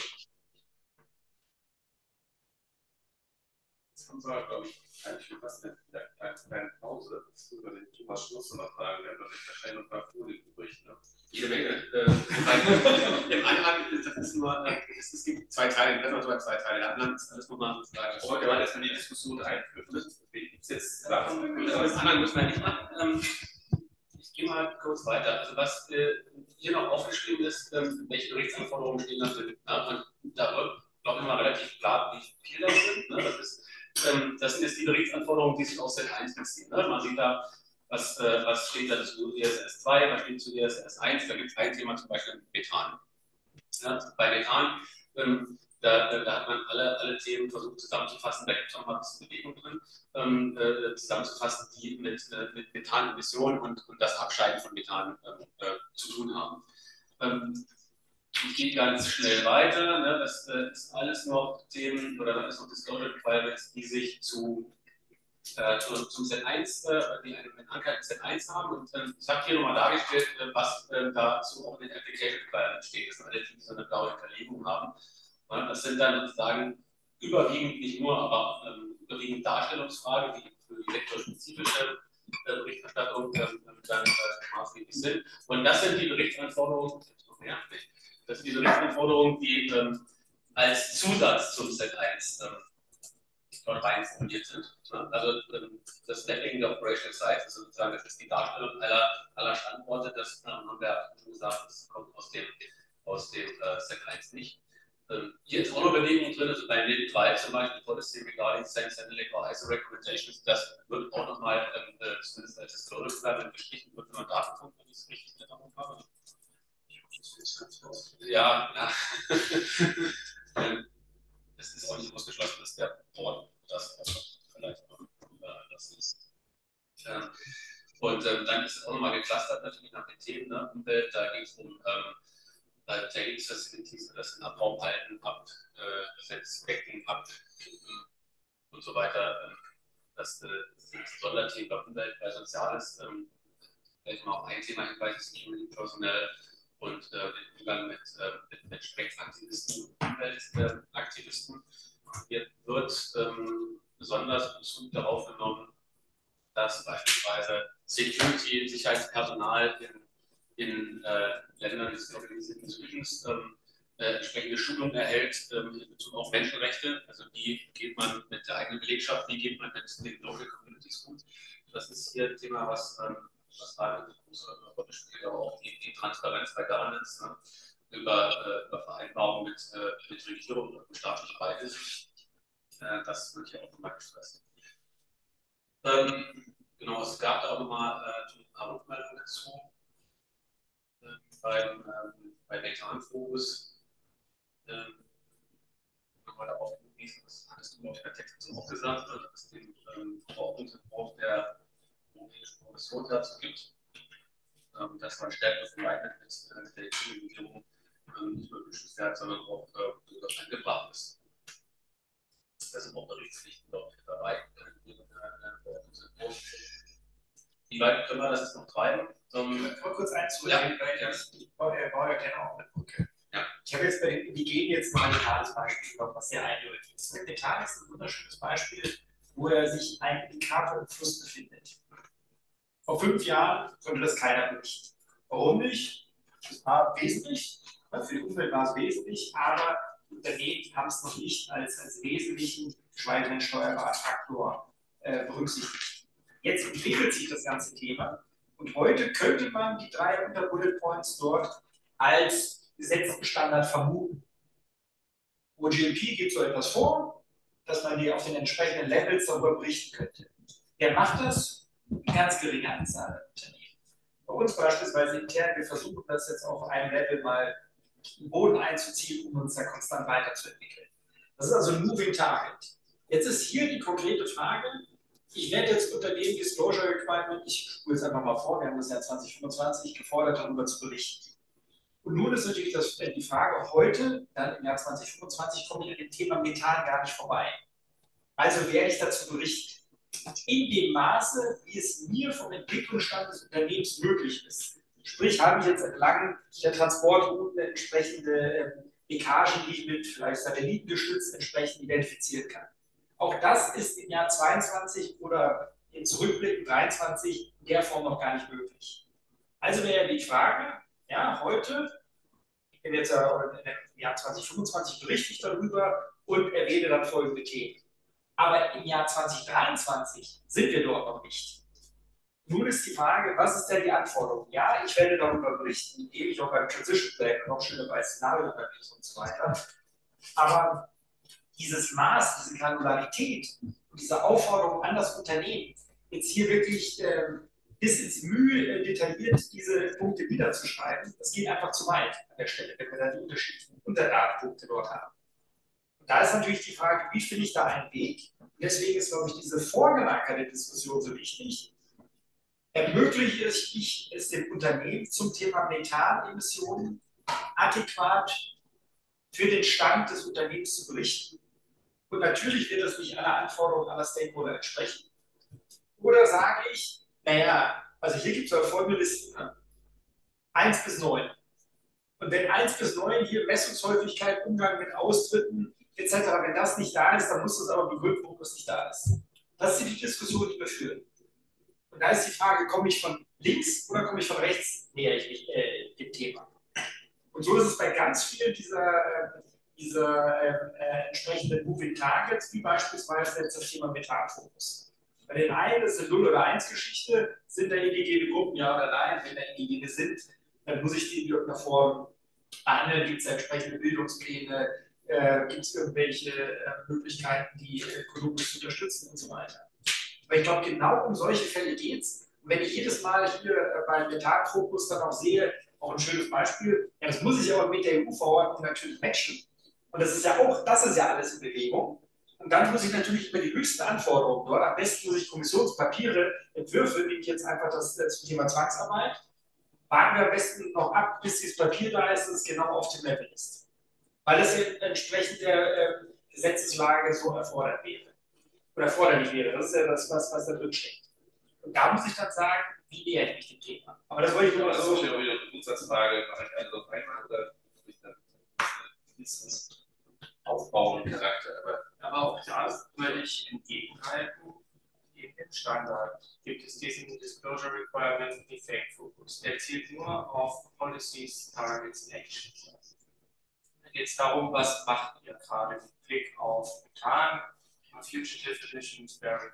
Das haben wir, glaube ich, eigentlich schon fast in der kleinen Pause über den Thomas Schluss noch fragen, aber ich wahrscheinlich noch ein paar Folien übrig. Ne? Jede Menge. Im Anhang, das ist nur, es gibt zwei Teile, das sind sogar zwei Teile. Der Anhang ist alles nochmal sozusagen. Ich wollte gerade erstmal die Diskussion einführen. Gibt es jetzt Sachen? Im Anhang müssen wir nicht machen. Ich gehe mal kurz weiter. Also was hier noch aufgeschrieben ist, welche Berichtsanforderungen stehen da drin. Ja, und da wird, glaube ich, mal relativ klar, wie viel das sind. Ne? Das sind jetzt die Berichtsanforderungen, die sich aus Set 1 beziehen. Ne? Man sieht da, was steht da zu ESS 2, was steht zu ESS 1. Da gibt es ein Thema zum Beispiel Methan. Ja, bei Methan, da hat man alle Themen versucht zusammenzufassen. Da gibt es auch mal ein bisschen Bewegung drin, zusammenzufassen, die mit Methanemissionen und das Abscheiden von Methan zu tun haben. Ich gehe ganz schnell weiter. Ne? Das ist alles noch Themen oder alles noch Disclosure Requirements, die sich zum Set 1, die einen Anker im Set 1 haben. Und ich habe hier nochmal dargestellt, was dazu auch in den Application Requirements steht. Das sind alle, die so eine blaue Hinterlegung haben. Ja, das sind dann sozusagen überwiegend, nicht nur, aber überwiegend Darstellungsfragen, die für die sektorspezifische Berichterstattung dann maßgeblich sind. Und das sind die Berichtsanforderungen, das sind die Berichtsanforderungen, die als Zusatz zum Set 1 dort rein formuliert sind. Also das Mapping der Operational Sites, also sozusagen, das ist die Darstellung aller Standorte, das haben wir schon gesagt, das kommt aus dem Set 1 nicht. Hier ist auch noch Bewegung drin, also bei NIL 3 zum Beispiel, Policy Regarding Sense Handling or ISO Recommendations, das wird auch nochmal zumindest als Disclosure Requirement gestrichen, wird nur ein Datenpunkt, wenn ich es richtig in Erinnerung habe. Ja. Es ist auch nicht ausgeschlossen, dass der Board das vielleicht noch das ist. Und dann ist es auch nochmal geclustert natürlich nach den Themen. Ne? Umwelt, da geht es um Tailings Facilities, das sind Abraumhalten, Absetzbecken, und so weiter. Das sind Sonderthemen bei Umwelt, bei Soziales. Vielleicht mal auf ein Thema hinweisen, Security Personnel und den Umgang mit Rechtsaktivisten und Umweltaktivisten. Hier wird besonders Bezug darauf genommen, dass beispielsweise Security, Sicherheitspersonal in Ländern des organisierten Südens entsprechende Schulung erhält in Bezug auf Menschenrechte. Also wie geht man mit der eigenen Belegschaft, wie geht man mit den Local Communities um. Das ist hier ein Thema, was gerade eine große Rolle spielt, aber auch die Transparenz bei Governance, ne? über Vereinbarungen mit Regierung und staatlicher Beihilfe. Das wird hier auch nochmal gestresst. Genau, es gab da auch nochmal ein paar Rückmeldungen dazu. Bei Methan-Fokus nochmal darauf hingewiesen, das hattest du, glaube ich, per Text auch gesagt, dass es den Verordnungsentwurf der Europäischen Kommission dazu gibt, dass man stärker verleitet mit der EU-Regierung nicht nur wünschenswert, sondern auch durchaus angebracht ist. Da sind auch Berichtspflichten dort dabei. Wie weit können wir das jetzt noch treiben? Ich wollte kurz einzureden, weil ich baue ja gerne auch eine Brücke. Ja. Ich habe jetzt wir gehen jetzt mal ein radikales Beispiel, was sehr eindeutig ist. Methan ist ein wunderschönes Beispiel, wo sich ein Indikator im Fluss befindet. Vor 5 Jahren konnte das keiner berichten. Warum nicht? Das war wesentlich, für die Umwelt war es wesentlich, aber Unternehmen haben es noch nicht als wesentlichen, geschweige denn steuerbaren Faktor berücksichtigt. Jetzt entwickelt sich das ganze Thema und heute könnte man die 3 Bullet Points dort als gesetzten Standard vermuten. OGMP gibt so etwas vor, dass man die auf den entsprechenden Levels darüber berichten könnte. Wer macht das? Eine ganz geringe Anzahl Unternehmen. Bei uns beispielsweise intern, wir versuchen das jetzt auf einem Level mal im Boden einzuziehen, um uns da konstant weiterzuentwickeln. Das ist also ein Moving Target. Jetzt ist hier die konkrete Frage, ich werde jetzt unter dem Disclosure Requirement, ich spule es einfach mal vor, wir haben das Jahr 2025 gefordert, darüber zu berichten. Und nun ist natürlich die Frage, heute, dann im Jahr 2025, komme ich an dem Thema Methan gar nicht vorbei. Also werde ich dazu berichten. In dem Maße, wie es mir vom Entwicklungsstand des Unternehmens möglich ist. Sprich, habe ich jetzt entlang der Transportrouten entsprechende Leckagen, die ich mit vielleicht Satelliten gestützt entsprechend identifizieren kann. Auch das ist im Jahr 22 oder im Zurückblick 23 in der Form noch gar nicht möglich. Also wäre die Frage, ja, heute, ich bin jetzt im Jahr 2025 berichte ich darüber und erwähne dann folgende Themen. Aber im Jahr 2023 sind wir dort noch nicht. Nun ist die Frage, was ist denn die Anforderung? Ja, ich werde darüber berichten, ewig auch beim Transition Plan und noch schöner bei Szenarioanalyse und so weiter. Aber dieses Maß, diese Granularität und diese Aufforderung an das Unternehmen, jetzt hier wirklich bis ins Mühe detailliert diese Punkte niederzuschreiben, das geht einfach zu weit an der Stelle, wenn wir dann die unterschiedlichen Unterdatenpunkte dort haben. Und da ist natürlich die Frage, wie finde ich da einen Weg? Und deswegen ist, glaube ich, diese vorgelagerte Diskussion so wichtig. Ermögliche ich es dem Unternehmen zum Thema Methanemissionen adäquat für den Stand des Unternehmens zu berichten? Und natürlich wird das nicht aller Anforderungen aller Stakeholder entsprechen. Oder sage ich, naja, also hier gibt es ja folgende Listen, ne? 1 bis 9. Und wenn 1 bis 9 hier Messungshäufigkeit, Umgang mit Austritten etc., wenn das nicht da ist, dann muss das aber begründen, warum das nicht da ist. Das ist die Diskussion, die wir führen. Und da ist die Frage, komme ich von links oder komme ich von rechts näher ich mich dem Thema? Und so ist es bei ganz vielen dieser entsprechenden Moving Targets, wie beispielsweise jetzt das Thema Methanfokus. Bei den einen ist eine 0 oder 1 Geschichte, sind da indigene Gruppen, ja oder nein? Wenn da indigene sind, dann muss ich die in irgendeiner Form behandeln, gibt es entsprechende Bildungspläne, gibt es irgendwelche Möglichkeiten, die ökonomisch zu unterstützen und so weiter. Aber ich glaube, genau um solche Fälle geht es. Und wenn ich jedes Mal hier beim Methanfokus dann auch sehe, auch ein schönes Beispiel, ja, das muss ich aber mit der EU-Verordnung natürlich matchen. Und das ist ja alles in Bewegung. Und dann muss ich natürlich über die höchsten Anforderungen dort, am besten muss ich Kommissionspapiere, Entwürfe, nehme ich jetzt einfach das zum Thema Zwangsarbeit, warten wir am besten noch ab, bis dieses Papier da ist, dass es genau auf dem Level ist. Weil es entsprechend der Gesetzeslage so erfordert wäre. Oder erforderlich wäre. Das ist ja das, was da drin steckt. Und da muss ich dann sagen, wie näher ich mich dem Thema. Aber das wollte ich nur so. Das ist ja wieder eine Grundsatzfrage, mache ich eine auf einmal oder ich dann mindestens aufbauenden Charakter. Aber auch da würde ich entgegenhalten, in dem Standard gibt es diesen Disclosure Requirement Effect Focus. Der zielt nur auf Policies, Targets, Actions. Da geht es darum, was macht ihr gerade mit Blick auf Methan, Fugitive Emissions, Barrel.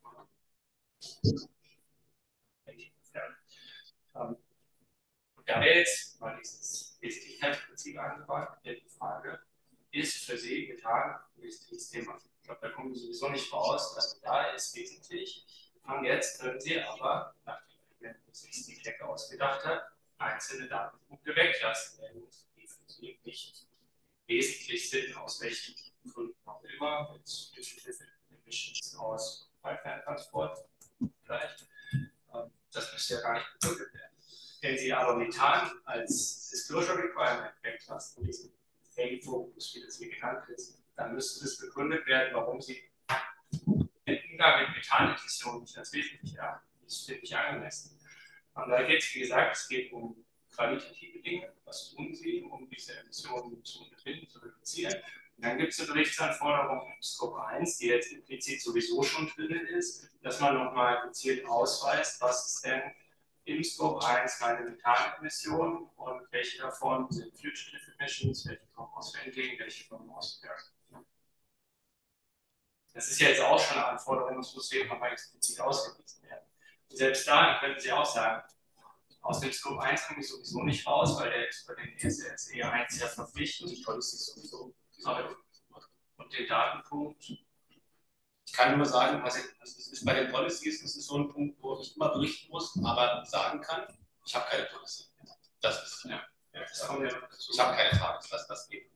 Und da wäre jetzt mal dieses Wesentlichkeitsprinzip angewandt, der die Frage, ist für Sie Methan ein wesentliches Thema? Ich glaube, da kommen wir sowieso nicht raus. Also da ist wesentlich. Und jetzt können Sie aber, nachdem sich die Klecke ausgedacht hat, einzelne Datenpunkte weglassen, die für Sie nicht wesentlich sind, aus welchen Gründen auch immer, mit Fugitive Emissions aus Pipeline-Transport vielleicht. Das müsste ja gar nicht begründet werden. Wenn Sie aber Methan als Disclosure Requirement weglassen, diesen Fokus, wie das hier genannt ist, dann müsste das begründet werden, warum Sie den Umgang mit Methanemissionen nicht als wesentlich erachten. Das finde ich angemessen. Und da geht es, wie gesagt, es geht um qualitative Dinge. Was tun Sie, um diese Emissionen zu unterbinden, zu reduzieren? Und dann gibt es eine Berichtsanforderung im Scope 1, die jetzt implizit sowieso schon drin ist, dass man nochmal gezielt ausweist, was ist denn im Scope 1 meine Methanemissionen und welche davon sind Fugitive Emissions, welche kommen aus Handling, welche kommen aus Bergen. Das ist ja jetzt auch schon eine Anforderung, das muss eben nochmal explizit ausgewiesen werden. Und selbst da könnten Sie auch sagen, aus dem Scope 1 komme ich sowieso nicht raus, weil der ist bei den ESRSE 1 ja verpflichtend, die Policy sowieso. Und den Datenpunkt. Ich kann nur sagen, es ist bei den Policies, das ist so ein Punkt, wo ich immer berichten muss, aber sagen kann, ich habe keine Policy. Das ist, ja. Ich habe keine Frage, das geht.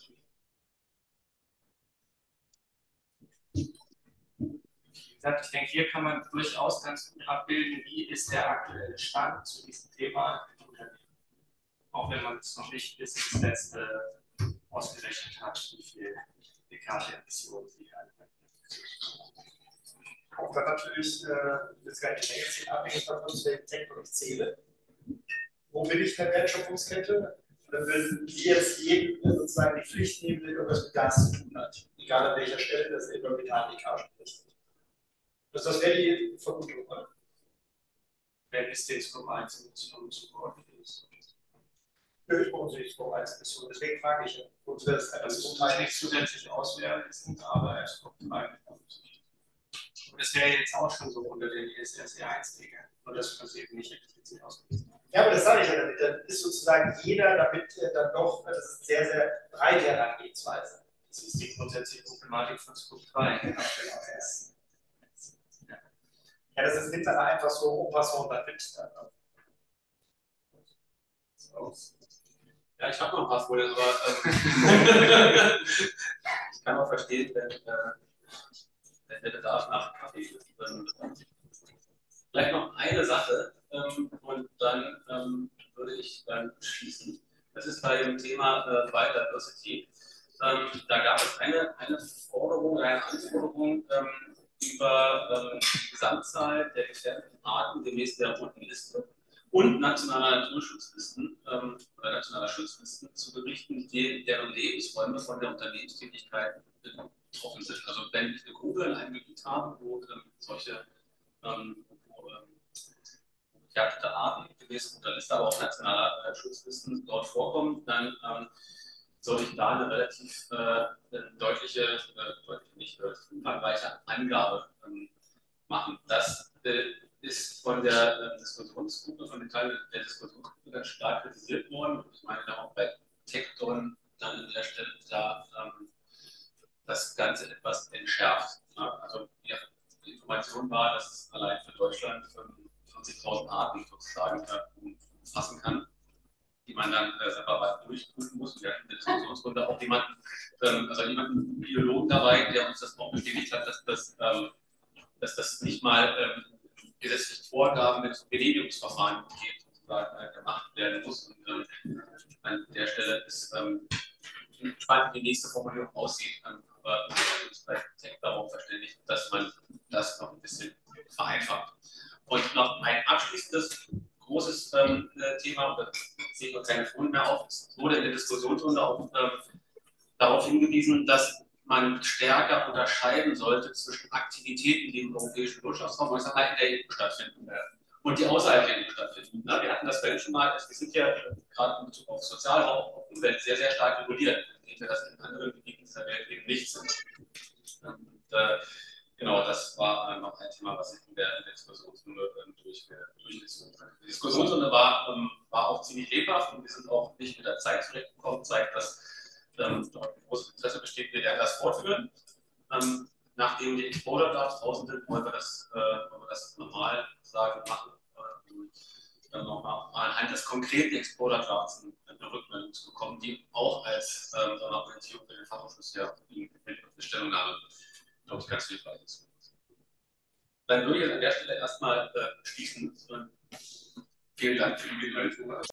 Wie gesagt, ich denke, hier kann man durchaus ganz gut abbilden, wie ist der aktuelle Stand zu diesem Thema im Unternehmen. Auch wenn man es noch nicht bis ins Letzte ausgerechnet hat, wie viel Leckageemissionen sie anwenden. Auch dann natürlich, das ist gar nicht Menge abhängig davon, zu welchem Sektor ich zähle. wo bin ich in der Wertschöpfungskette? Und dann würden wir jetzt jedem sozusagen die Pflicht nehmen, der irgendwas mit Gas zu tun hat. Egal an welcher Stelle das über Methanleckage ist. Das wäre die Vermutung, oder? Wenn es den Scope 1 Emissionen zugeordnet ist. Nö, ich brauche nicht Scope 1 Emissionen, deswegen frage ich ja. Und das Also nicht zusätzlich auswählen, aber erst Scope 3 mit berücksichtigen. Und das wäre jetzt auch schon so unter den ESRS E1-Regeln, nur dass wir das eben nicht explizit ausgewiesen haben. Ja, aber das sage ich ja damit. Dann ist sozusagen jeder damit dann doch, das ist sehr, sehr breite Herangehensweise. Das ist die grundsätzliche Problematik von Scope 3. Ja, das ist, nimmt dann einfach so en passant dann mit. Ja, ich habe noch ein paar Folien, aber ich kann auch verstehen, wenn der Bedarf nach Kaffee ist. Vielleicht noch eine Sache und dann würde ich dann schließen. Das ist bei dem Thema Biodiversity. Da gab es eine Forderung, eine Anforderung über die Gesamtzahl der gefährdeten Arten gemäß der roten Liste und nationaler Naturschutzlisten oder nationaler Schutzlisten zu berichten, deren Lebensräume von der Unternehmenstätigkeit betroffen sind. Also wenn ich eine Grube in einem Gebiet habe, wo solche gefährdete Arten gemäß roter Liste, aber auch nationaler Schutzlisten dort vorkommen, dann soll ich da eine relativ deutliche, nicht umfangreiche Angabe machen. Das ist von der Diskussionsgruppe, von den Teilen der Diskussionsgruppe ganz stark kritisiert worden. Ich meine, da auch bei Tekton dann an der Stelle da das Ganze etwas entschärft. Ja, also die Information war, dass es allein für Deutschland 40.000 Arten sozusagen umfassen kann, die man dann separat durchprüfen muss. Wir hatten in der Diskussionsrunde auch jemanden Biologen dabei, der uns das auch bestätigt hat, dass das nicht mal gesetzlichen Vorgaben mit Genehmigungsverfahren geht, sozusagen gemacht werden muss. Und an der Stelle ist spannend, wie die nächste Formulierung aussieht. Aber wir haben uns bei Tech darauf verständigt, dass man das noch ein bisschen vereinfacht. Und noch ein abschließendes großes Thema, da sehe ich noch keine Folien mehr auf. Es wurde in der Diskussionsrunde auch darauf hingewiesen, dass man stärker unterscheiden sollte zwischen Aktivitäten, die im europäischen Wirtschaftsraum, in der EU stattfinden und die außerhalb der EU stattfinden. Na, wir hatten das vorhin schon mal, wir sind ja gerade in Bezug auf Sozialraum und Umwelt sehr, sehr stark reguliert, indem wir das in anderen Gebieten der Welt eben nicht sind. Und, genau, das war noch ein Thema, was ich in der Diskussionsrunde durchgezogen habe. Die Diskussionsrunde war auch ziemlich lebhaft und wir sind auch nicht mit der Zeit zurechtgekommen, zeigt, dass dort ein großes Interesse besteht, wir werden das fortführen. Nachdem die Exporter-Daten draußen sind, wollen wir das normal machen. Dann nochmal anhand des konkreten Exporter-Daten eine Rückmeldung zu bekommen, die auch als Orientierung für den Fachausschuss ja eine Stellungnahme, glaube ich, ganz hilfreich ist. Dann würde ich an der Stelle erstmal schließen. Vielen Dank für die Mitteilung.